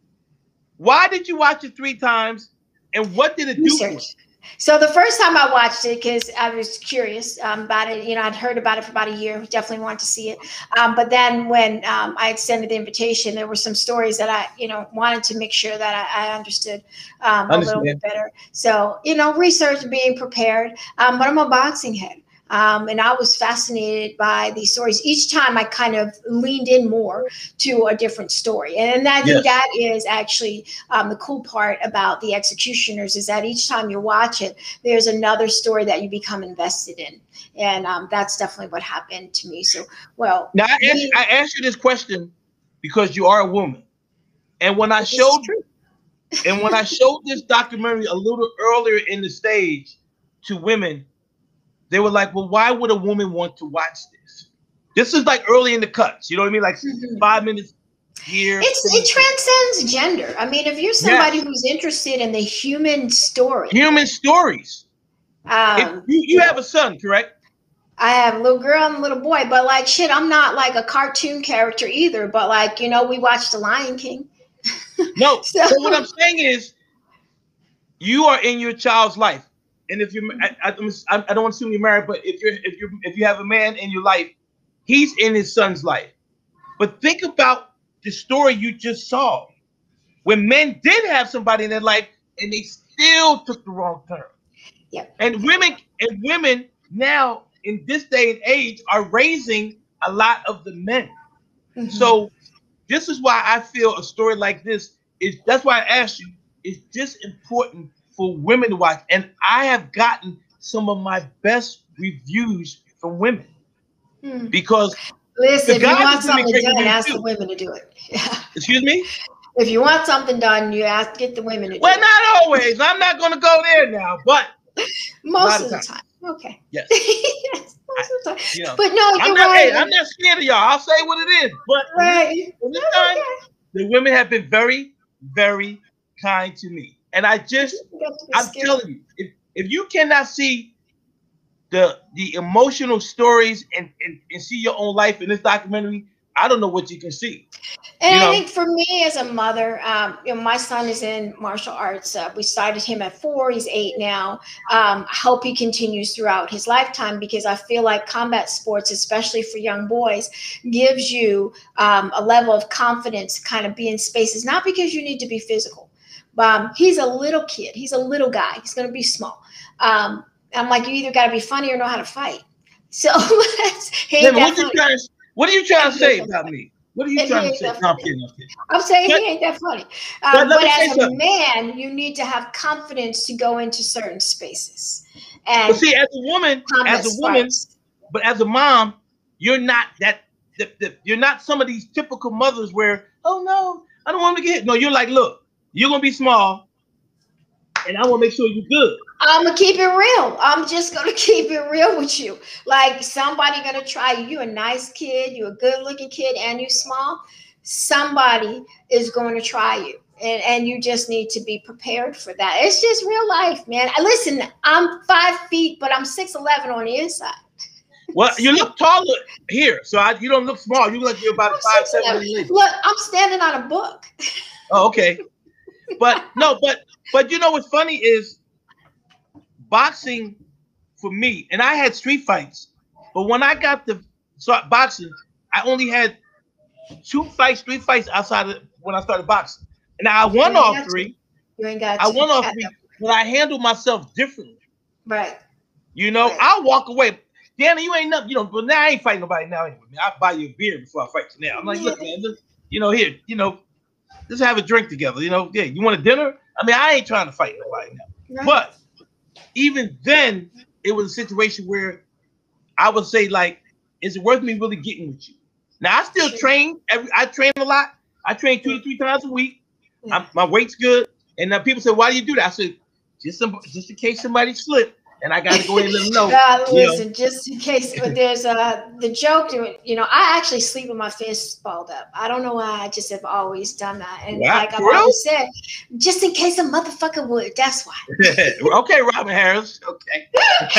Why did you watch it three times, and what did it do for you? So the first time I watched it, because I was curious um, about it, you know, I'd heard about it for about a year, definitely wanted to see it. Um, but then when um, I extended the invitation, there were some stories that I, you know, wanted to make sure that I, I understood um, a little bit better. So, you know, research, being prepared. Um, but I'm a boxing head. Um, and I was fascinated by these stories. Each time I kind of leaned in more to a different story. And I think yes. that is actually um, the cool part about the Executioners is that each time you watch it, there's another story that you become invested in. And um, that's definitely what happened to me. So, well. Now, I asked, I asked you this question because you are a woman. And when I showed And when I showed this documentary a little earlier in the stage to women, they were like, well, why would a woman want to watch this? This is like early in the cuts. You know what I mean? Like mm-hmm. five minutes here. It's, it transcends gender. I mean, if you're somebody yes. who's interested in the human story. Human stories. Um, you, you have a son, correct? I have a little girl and a little boy, but like shit, I'm not like a cartoon character either. But like, you know, we watched The Lion King. No, so. so what I'm saying is you are in your child's life. And if you're, I, I, I don't want to assume you're married, but if you're, if you if you have a man in your life, he's in his son's life. But think about the story you just saw, when men did have somebody in their life and they still took the wrong turn. Yeah. And women and women now in this day and age are raising a lot of the men. Mm-hmm. So this is why I feel a story like this is. That's why I asked you. It's just important for women to watch, and I have gotten some of my best reviews from women hmm. because listen, if you want something done, ask the women to do it. Yeah. Excuse me? If you want something done, you have to get the women to do well, it. Well, not always. I'm not going to go there now, but most of the time. time. Okay. Yes. Yes. Most of the time. You know, but no, I'm you're not, right. Hey, I'm not scared of y'all. I'll say what it is. But right. in this time, okay. the women have been very, very kind to me. And I just, I'm scared. telling you, if, if you cannot see the the emotional stories and, and, and see your own life in this documentary, I don't know what you can see. And you I know? think for me as a mother, um, you know, my son is in martial arts. Uh, we started him at four. He's eight now. Um, I hope he continues throughout his lifetime because I feel like combat sports, especially for young boys, gives you um, a level of confidence to kind of be in spaces, not because you need to be physical. Um, he's a little kid. He's a little guy. He's going to be small. Um, I'm like, you either got to be funny or know how to fight. So he ain't yeah, that what, funny. You trying, what are you trying to say about me? What are you and trying to say? No, I'm kidding, I'm kidding. I'm saying but, he ain't that funny. but, Um, but as a something. man, you need to have confidence to go into certain spaces. And but see, as a woman, as a woman, sparks. But as a mom, you're not that. The, the, you're not some of these typical mothers where, oh no, I don't want to get hit. No, you're like, look. You're going to be small, and I want to make sure you're good. I'm going to keep it real. I'm just going to keep it real with you. Like somebody going to try you. You're a nice kid. You're a good-looking kid, and you're small. Somebody is going to try you, and, and you just need to be prepared for that. It's just real life, man. Listen, I'm five feet, but I'm six eleven on the inside. Well, you look taller here, so I, you don't look small. You look like you're about I'm five, seven. Look, I'm standing on a book. Oh, okay. But no, but but you know what's funny is boxing for me, and I had street fights, but when I got the so boxing, I only had two fights, three fights outside of when I started boxing, and I won all three. You ain't got. I won all three, but I handled myself differently. Right. You know, right. I'll walk away. Danny, you ain't nothing. You know, but now I ain't fighting nobody now anyway. Man, I'll buy you a beer before I fight you now. I'm like, look, man, look, you know, here, you know. Let's have a drink together. You know, yeah. You want a dinner? I mean, I ain't trying to fight nobody now. Right. But even then, it was a situation where I would say, like, is it worth me really getting with you? Now, I still sure. train. Every I train a lot. I train two to three times a week. Yeah. I'm, my weight's good. And now people say, why do you do that? I said, just some, just in case somebody slipped. And I got to go in and let them know. God, listen, know. Just in case there's uh, the joke to it. You know, I actually sleep with my fists balled up. I don't know why. I just have always done that. And wow, like I've always said, just in case a motherfucker would. That's why. Okay, Robin Harris. Okay.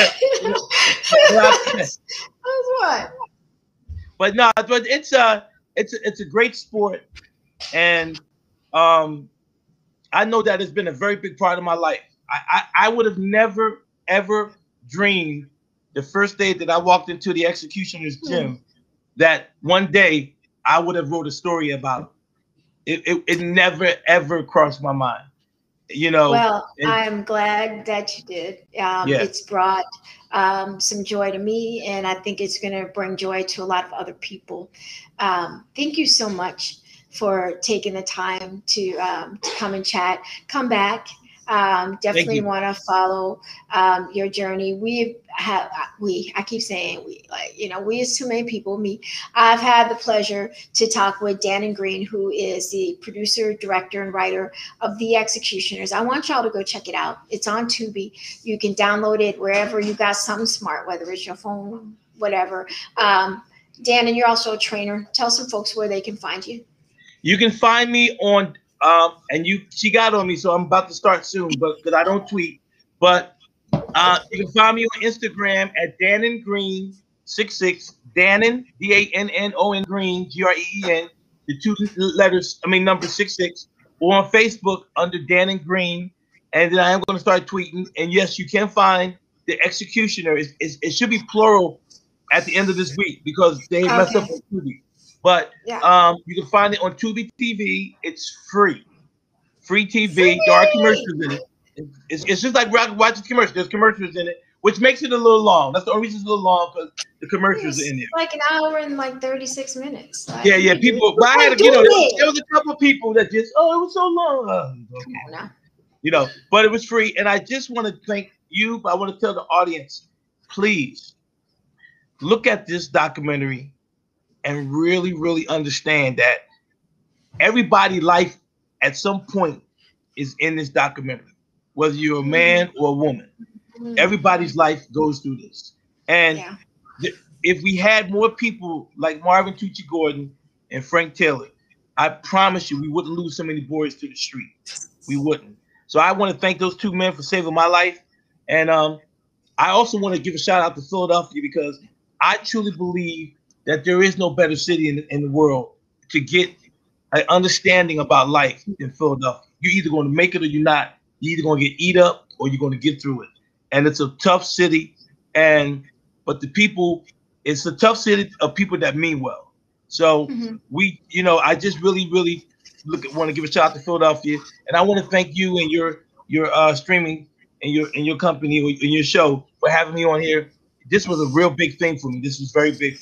That's why. But no, but it's a it's a, it's a great sport, and um, I know that it's been a very big part of my life. I I, I would have never. ever dreamed the first day that I walked into the executioner's gym mm. that one day I would have wrote a story about it. It, it, it never, ever crossed my mind, you know. Well, and, I'm glad that you did. Um, yeah. It's brought um, some joy to me, and I think it's going to bring joy to a lot of other people. Um, thank you so much for taking the time to, um, to come and chat. Come back. Um, definitely want to follow um, your journey. We have, we, I keep saying we, like, you know, we is too many people, me. I've had the pleasure to talk with Dannon Green, who is the producer, director, and writer of The Executioners. I want y'all to go check it out. It's on Tubi. You can download it wherever you got something smart, whether it's your phone, whatever. Um, Dannon, you're also a trainer. Tell some folks where they can find you. You can find me on, um, and you, she got on me, so I'm about to start soon, but because I don't tweet. But uh, you can find me on Instagram at Dannon Green sixty-six. Dannon, D A N N O N Green, G R E E N, the two letters, I mean, number sixty-six. Or on Facebook under Dannon Green. And then I am going to start tweeting. And yes, you can find The Executioner. It's, it's, it should be plural at the end of this week because they Okay. messed up on Tubi. But yeah. um, you can find it on Tubi T V. It's free. Free T V. Free. There are commercials in it. It's, it's just like watching commercials. There's commercials in it, which makes it a little long. That's the only reason it's a little long, because the commercials it's are in there. Like an hour and like thirty-six minutes. Like, yeah, yeah. People, but I had, you know, there was, there was a couple of people that just, oh, it was so long. Oh, okay. Come on now. You know, but it was free. And I just want to thank you, but I want to tell the audience, please look at this documentary and really, really understand that everybody's life at some point is in this documentary, whether you're a man or a woman. Mm-hmm. Everybody's life goes through this. And yeah. th- if we had more people like Marvin Tucci Gordon and Frank Taylor, I promise you we wouldn't lose so many boys to the street. We wouldn't. So I want to thank those two men for saving my life. And um, I also want to give a shout out to Philadelphia, because I truly believe that there is no better city in, in the world to get an understanding about life than Philadelphia. You're either going to make it or you're not. You're either going to get eat up or you're going to get through it. And it's a tough city. And but the people, it's a tough city of people that mean well. So mm-hmm. we, you know, I just really, really look at, want to give a shout out to Philadelphia. And I want to thank you and your your uh, streaming and your and your company and your show for having me on here. This was a real big thing for me. This was very big.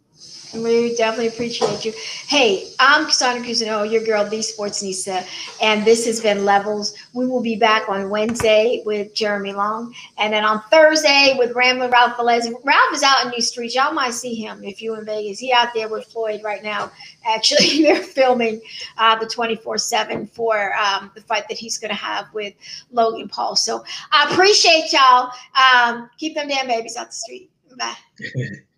We definitely appreciate you. Hey, I'm Cassandra Cousineau, your girl, the Sportsnista, and this has been Levels. We will be back on Wednesday with Jeremy Long, and then on Thursday with Rambler Ralph Velez. Ralph is out in these streets. Y'all might see him if you're in Vegas. He out there with Floyd right now. Actually, they're filming uh, the twenty-four seven for um, the fight that he's going to have with Logan Paul. So I appreciate y'all. Um, keep them damn babies out the street. Bye.